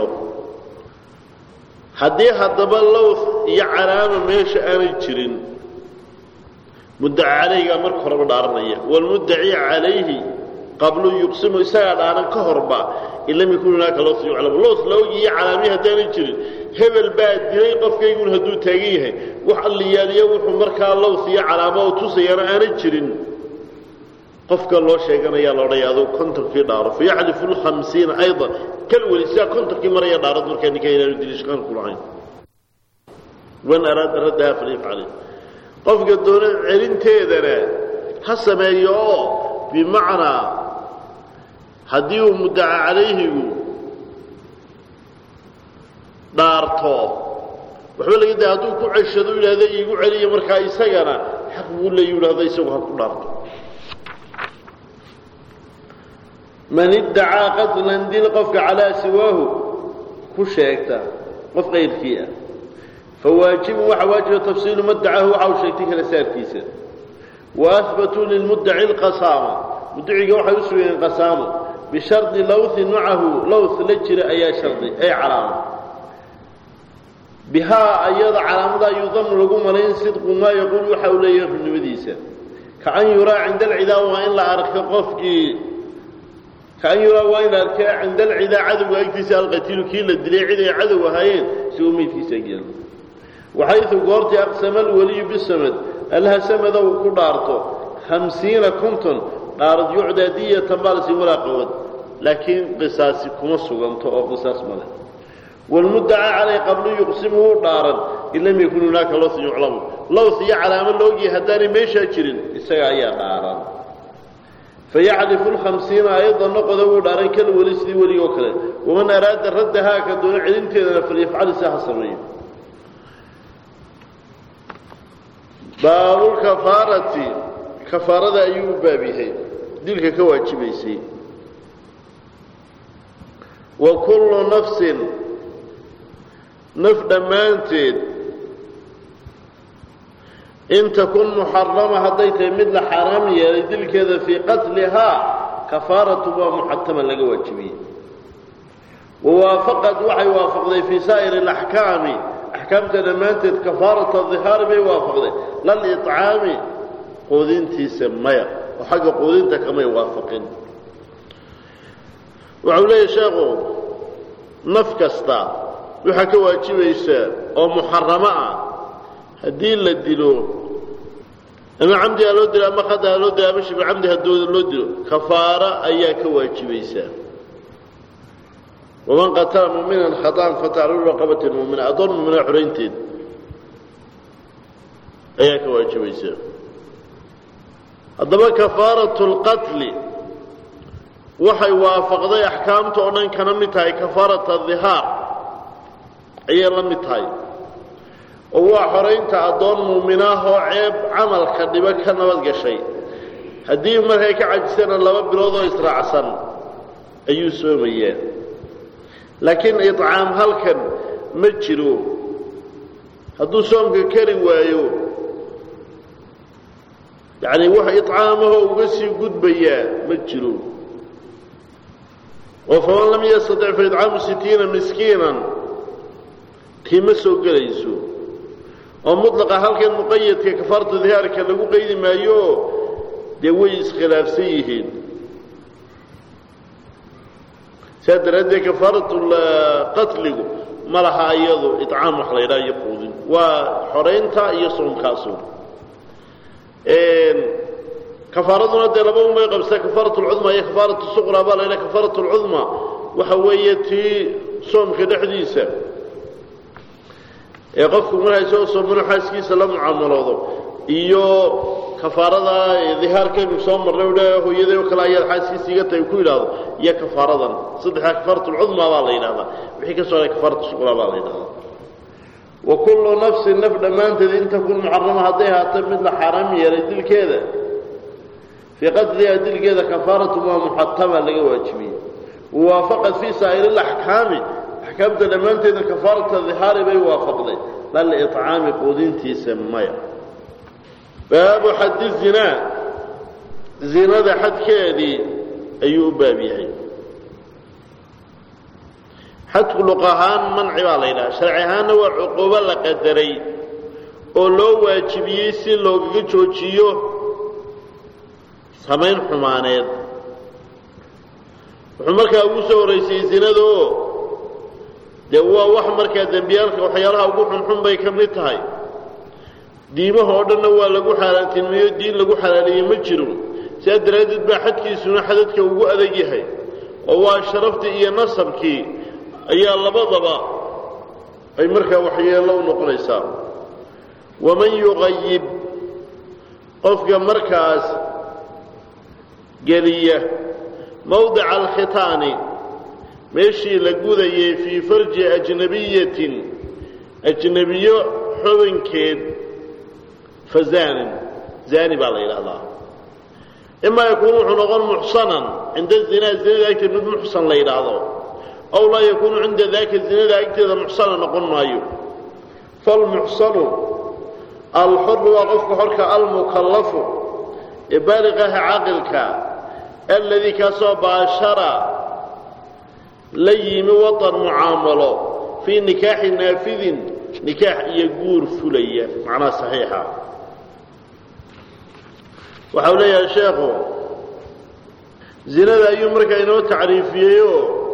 haddii haddaba lowth iyo calaama meesha aanay jirin muddaci calayga marka horeba dhaaranaya walmuddaci calayhi qablu yuqsimu isaga dhaaran ka horba ila mikun laaka lowth iyo calaama lowth lowgi iyo calaamihi haddaanay jirin hebel baa dilay qofkaygun hadduu taagan yahay wax alliyaaliya wuxuu markaa lowth iyo calaama oo tusayana aanay jirin qofka loo sheeganaya loo dhayaado kontonkii dhaaro fiyaxlifu al-khamsiin aydan kal walisa kontonkii maraya dhaarad markaa ninka inuu dilishkan ku lahayn wan arad radha falifali qofka doona celinteedana ha sameeyo bimaana hadii uu muddaca calayhigu dhaarto wuxuu laga daa haduu ku ceshado ilaahay igu celiyo markaa isagana xaq uu leeyahay isagu ha ku dhaarto من ادعى قتلا دين قفك على سواه كشيكتا قف غير فيها فواجب وحواجب تفصيل ما ادعاه أو شيكتك لسارتيسا وأثبتوا للمدعي القسامة مدعي قوحة يسوي القسامة بشرط لوث معه لوث لجر أي شرط أي علامة بها أيضا علامة لا يضم لكم ولين صدق ما يقول حوليه في المديسة كأن يرى عند العداء وإن لا أرك قفك كأن يرى وإن أركا عند العداء عدو أكتسى القتيل كيل الدليع عدو عدو هايين سومي في سجل وحيث قرت أقسم الولي بالسمد ألها سمد وكدارته خمسين كنتن قارد يعدى دية تبالسي ولا قوت لكن قصاصي كمسوغنته أو قصاص ملك والمدعى عليه قبل يقسمه دارا إن لم يكن هناك لوث يعلم لوث يعلم اللوجي هداني ميشا جرين إساقا دارا فيعرف الخمسين أيضا نقضوا دارا كالوليسي ولي وكله ومن أراد ردها كدون علمتنا فليفعل ساحة صغير باب الكفارة كفارة أيوب بابه ديلك كواجبيسي وكل نفس نفد مانتد إن تكون محرمة هديت مثل حرامية لدل كذا في قتلها كفارة ومحتمة لقواجبية ووافقت وحي وافق في سائر الأحكام أحكام تنمانتد كفارة الظهار بيوافق لا الإطعام قودين تسمية وحق قودين تكما يوافقين وعليه شاقو نفكستا وحكا واجبيسا أو محرمة هدي للدلو أما عمدي ألو دلو أما خدها ألو دلو أمشي بعمدي هدو دلو دلو كفارة أياك واجبيسا ومن قتل مؤمنا خطأ فتعرض رقبة المؤمنة أضر من حرينتين أياك واجبيسا الضبا كفارة القتل وحي وافق ذي أحكامته أنه كان متاي كفارة الظهار أي لمتاي وهو حرينته أضر مؤمناه عيب عمل خدبا كان وذلك شيء هديه مرهيك عجسنا لما بلوضو إسراع سن أيو سوميان لكن إطعام هلكن مجرو هدو سومك كري وايو يعني وحي إطعامه وقسي قد بيان مجرو وفمن لم يستطع فإطعام ستين مسكينا تيمسو قليسو ومطلق هل كان مقيد ككفارة ظهارك لقو قيد ما يو دويس خلاف سيهين سادر هذه كفارة القتل ملحا أيضا إطعام حليلا يقود وحرينتا يصوم خاصون كفارتنا دي لبون ما يقبسها كفارة العظمى هي كفارة الصغرى بالا إلى كفارة العظمى وحويتي صوم كده حديثة يقفكم منها يسوي صوم منها حاسكي سلام عمله إيو كفارة ظهار كيف يصوم مرة ولا هو يدي وكلا يد حاسكي سيجته يكون هذا يا كفارة صدقها كفارة العظمى بالا إلى هذا بحكي سؤال كفارة الصغرى بالا إلى هذا وكل نفس النفس لما أنت إن تكون محرمة هذيها تمثل حرامية لدل كذا في قتل هذه كذا كفارة ما محتمة لواجبية ووافقت في سائر الأحكام أحكامت لما أنت إذا كفارة الظهار بيوافق لي للإطعام قودين تسمية باب حد الزنا زنا ذا حد كذي أيوب بابيه حد خلقهان منع علينا شرعهان وعقوبة لقدري ولو واجبيه سلو جوجيو samayn xumaaneed wuxuu markaa ugu soo horeysay zinado dee waa wax markaa dembiyaalka waxyaalaha ugu xunxun bay ka mid tahay diimaha oo dhanna waa lagu xaaraantinimeeyo diin lagu xalaaleeyey ma jiro sidaa daraaddeed baa xadkiisuna xadadka ugu adag yahay oo waa sharaftii iyo nasabkii ayaa labadaba ay markaa waxyeello u noqonaysaa waman yuqayib qofka markaas قلية موضع الختان ماشي لقودي في فرج أجنبية أجنبية حبن كيد فزان زاني بالله إلى الله إما يكون حنغان محصنا عند الزنا الزنا ذاك الند محصن لا إلى الله أو لا يكون عند ذاك الزنا ذاك محصنا نقول ما يو فالمحصن الحر وقفك حرك المكلف بالغه عقلك الذي كسب باشر ليم وطن معامله في نكاح نافذ نكاح يجور فليه معناه صحيحه وحولي يا شيخ زنا ايوم marka inoo taariifiyo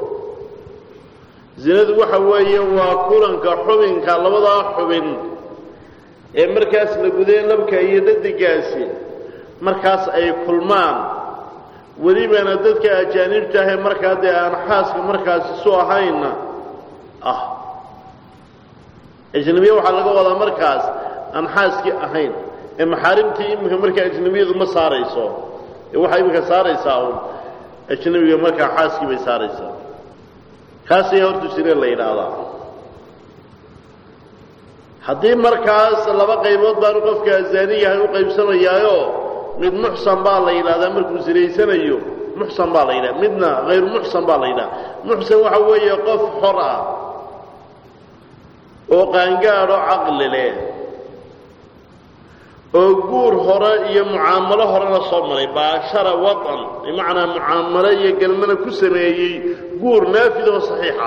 zinadu waxa weeye waa kulanka xubinka labada xubin ee markaas la gudeen labka iyo dadigaasi markaas ay kulmaan walibana dadka ajaanibta ah markaa de aan xaaska markaas soo ahayna ah ajnabiga waxa laga wadaa markaas aan xaaski ahayn ee maxaarimtii imika markaa ajnabiyadu ma saarayso ee waxa imika saaraysaa oo ajnabiga markaa xaaski bay saaraysaa kaasi hortu sireen la yiraahdaa haddii markaas laba qaybood baan qofka zaaniga ah u qaybsanayaayo mid muxsan baa la yiraahdaa markuu siraysanayo muxsan baa la yiraahdaa midna غير muxsan baa la yiraahdaa muxsan waxa weeye qof xor ah oo qaangaaro aqli leh oo guur hore iyo mucaamalo hore la soo maray baashara watan bimaana mucaamalo iyo galmana ku sameeyay guur naafid oo saxiixa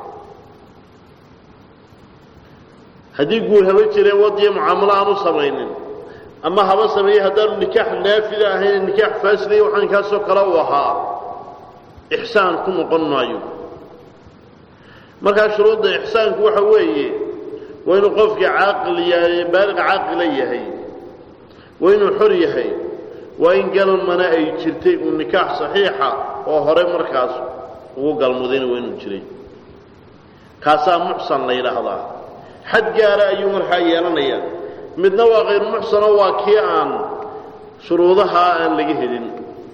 hadii guur haba jireen wadiyo mucaamalo aanu sameeynin أما هذا سميه هذا النكاح نافذ هي النكاح فاسد وحن كاسو قلوها إحسان كم قنايو ما كان شروط إحسان كو حويه وين قفك عاقل يا بالغ عاقلية هي وين حرية هي وين قال المنا أي شرتي والنكاح صحيحة وهري مركز وقال مدين وين جري كاسا محسن ليلة هذا حد جار أيوم الحياة لنا midna waa غير محسن waa kii aan shuruudaha aan laga helin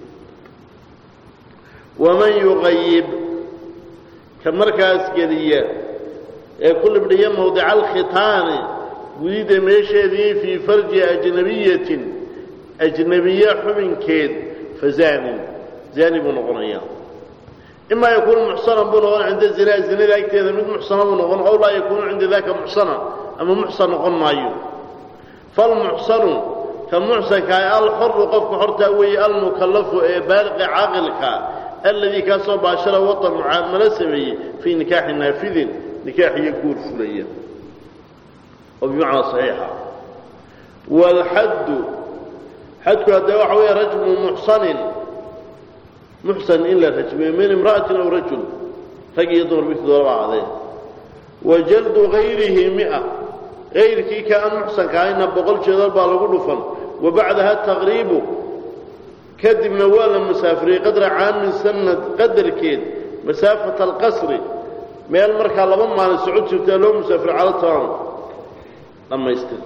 waman yuqayyib kamarkaas geliya ee kullu badiya mawdic al-khitaan gudida meesheedii fi farji ajnabiyatin ajnabiyya xubinkeed fazaanin zaani buu noqonayaa إما يكون محصنا بنوان عند الزنا الزنا ذاك تيذا مد محصنا بنوان أو لا يكون عند ذاك محصنا أما محصن نقول مايو فالمحصن كمحصن كاي الحر قفك حرته وي المكلف بالغ عقلك الذي كسب باشر وطن معاملة سمية في نكاح نافذ نكاح يقول فليا وبمعنى صحيحة. والحد حد هذا وحوي رجل محصن محصن إلا رجل من امرأة أو رجل فقي يضرب مثل ضرب عليه. وجلد غيره مئة غير كي كان محصن كأن بقول شذر بالغلفا وبعدها التغريب كدم نوال المسافرين قدر عام من سنة قدر كيد مسافة القصر ما المركة لبما عن السعود شفتها له مسافر على الطعام لما يستلم.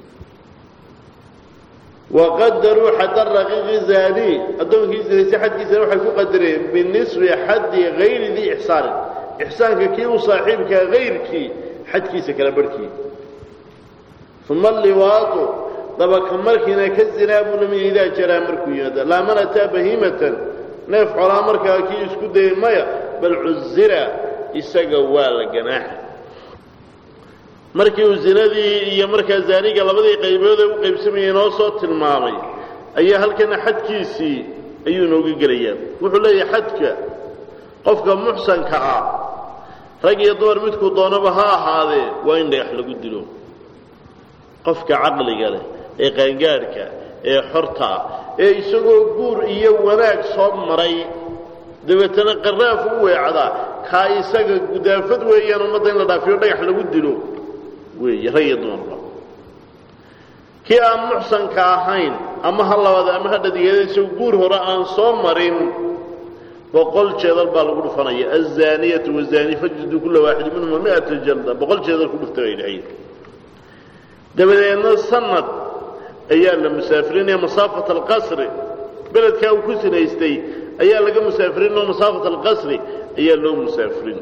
وقدروا حد الرقيق زاني أدوم كيس حد كيس روح يكون قدره بالنسبة حد غير ذي إحسان إحسانك كي وصاحبك غير كي حد كيس كالبركي. ثم اللواط طبعا كمركنا كالزنا من إذا جرى مركو يدا لا من أتى بهيمة نفع على مركا كي يسكد الماء بل عزرا يسقوا الجناح markii uu zinadii iyo markaa zaaniga labadii qaybood ay u qaybsamayeen oo soo tilmaamay ayaa halkan xadkiisii ayuu nooga gelayaa. wuxuu leeyahay xadka qofka muxsanka ah rag iyo dumar midku doonaba ha ahaadee waa in dhagax lagu dilo. qofka caqliga leh ee qaangaarka ee xorta ee isagoo guur iyo wanaag soo maray dabeetana qaraaf u weecda ka isaga gudaafad weeyaan ummadda in la dhaafiyo dhagax lagu dilo ويريدون كي أم محسن كاهين أما هلا وذا أما هذا ديجا سوقور هراء صامرين وقل شيء ذا بالغور فنية الزانية والزاني فجدوا كل واحد منهم مئة جلدة بقول شيء ذا كله فتوى العيد ده بدأنا السنة أيام المسافرين يا مسافة القصر بلد كاو كسر يستي أيام لقى مسافرين ومسافة القصر أيام لهم مسافرين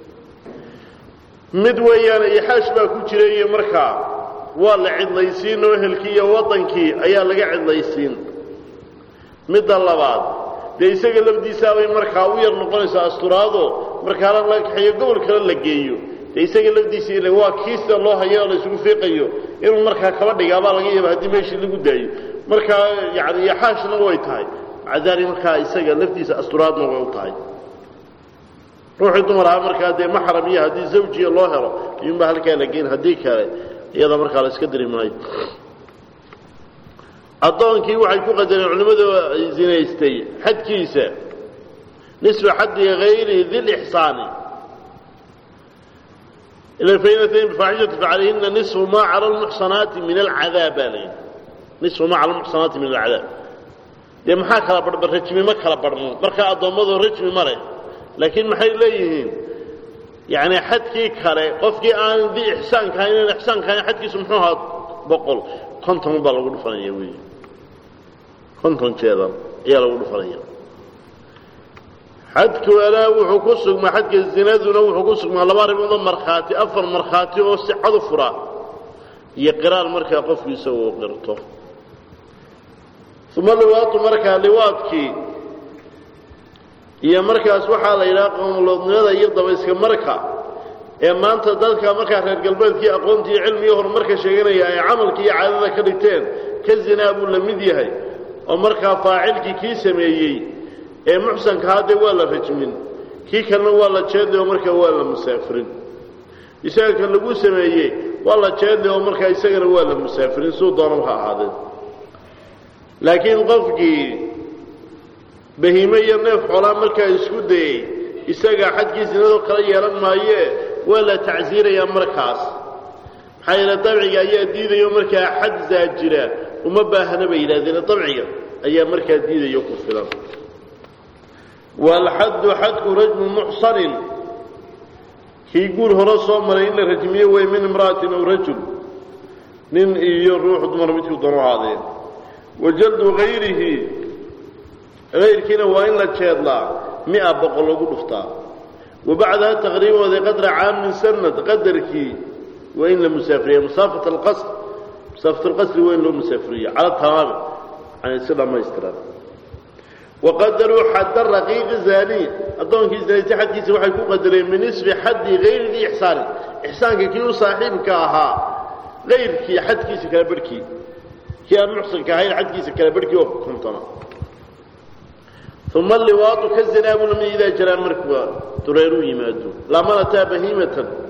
mid weeyaan ixaash baa ku jiray markaa waa la cidlaysiin oo helkiya wadankii ayaa laga cidlaysiin. midda labaad de isaga lafdiisa ay markaa u yar noqonaysa asturaado markaa la kaxeeyo gobol kale la geeyo de isaga lafdiisa ilaa waa kiisa loo hayo la isugu fiiqayo inuu markaa kaba dhigaaba laga yaabo hadii meeshii lagu daayo markaa yaani ixaashna way tahay cadaari markaa isaga lafdiisa asturaadna way u tahay. روحي دمرها مركا دي محرمية هدي زوجي الله هرو ينبه لك لكن هديك يضا مركا لاسكدري ماي أضان كي واحد يكون قدر العلماء زينيستي حد كيسة نسبة حد غير ذي الإحسان إلا فإنتين بفاحشة فعليهن نصف ما على المحصنات من العذاب عليه نصف ما على المحصنات من العذاب دي محا كلا بربر رجمي ما كلا برمو مركا أضان مضو رجمي مري لكن ما حي ليهين يعني حد كي كره قفكي آن ذي إحسان كان الإحسان كان حد كي سمحوها بقول كنتم بلغوا الفرنية وي كنتم كذا يا لغوا الفرنية حد كولا وحكوسك ما حد الزناد وحكوسك ما لباري من مرخاتي أفر مرخاتي وسعد فرا يقرار مركا قفكي سووا قرطه ثم اللواط مركا لواطكي iyo markaas waxa la yiraahdo qowmiyada iyo dabayska marka ee maanta dadka marka reer galbeedkii aqoontii cilmiga horumarka sheeganaya ay amalkii caadada ka dhigteen ka zinaabu la mid yahay oo marka faacilkii kii sameeyay ee muxsanka hada waa la rajmin kii kalena waa la jeeday oo marka waa la musaafirin isaga lagu sameeyay waa la jeeday oo marka isagana waa la musaafirin soo dooran ha ahaadeen. laakiin qofkii بهيمة ينف على مركا يسكدي يساق حد كيسنادو قلا يلان مايه ولا تعزير يا مركاس حيلا طبعي ايا ديدا يو مركا حد زاجرا وما باهنا بيلا ذينا طبعي ايا مركا ديدا يوقف فلان. والحد حد رجم محصن كي يقول هنا صامرين لرجمية ومن امرأة او رجل نين يروح دمر مثل ضروا هذا. وجلد غيره غير كنا وين لا تشيدلا مئة بقول لو دفتا وبعدها تقريبا ذي قدر عام من سنة قدرك وين المسافرية مسافة القصر مسافة القصر وين له مسافرية على التمام عن السلام ما يستراد. وقدروا حد الرقيق زاني أظن كي زاني تحت كيس واحد يكون قدرين من نسب حد غير ذي إحسان إحسانك كيلو صاحبك أها غير كي حد كيس كالبركي كي محسن كهين حد كيس كالبركي وكنتنا. uma alliwaatu ka zinaa buu lamid idaa jaraa markua dureeruu yimaado lamana taa bahiimatan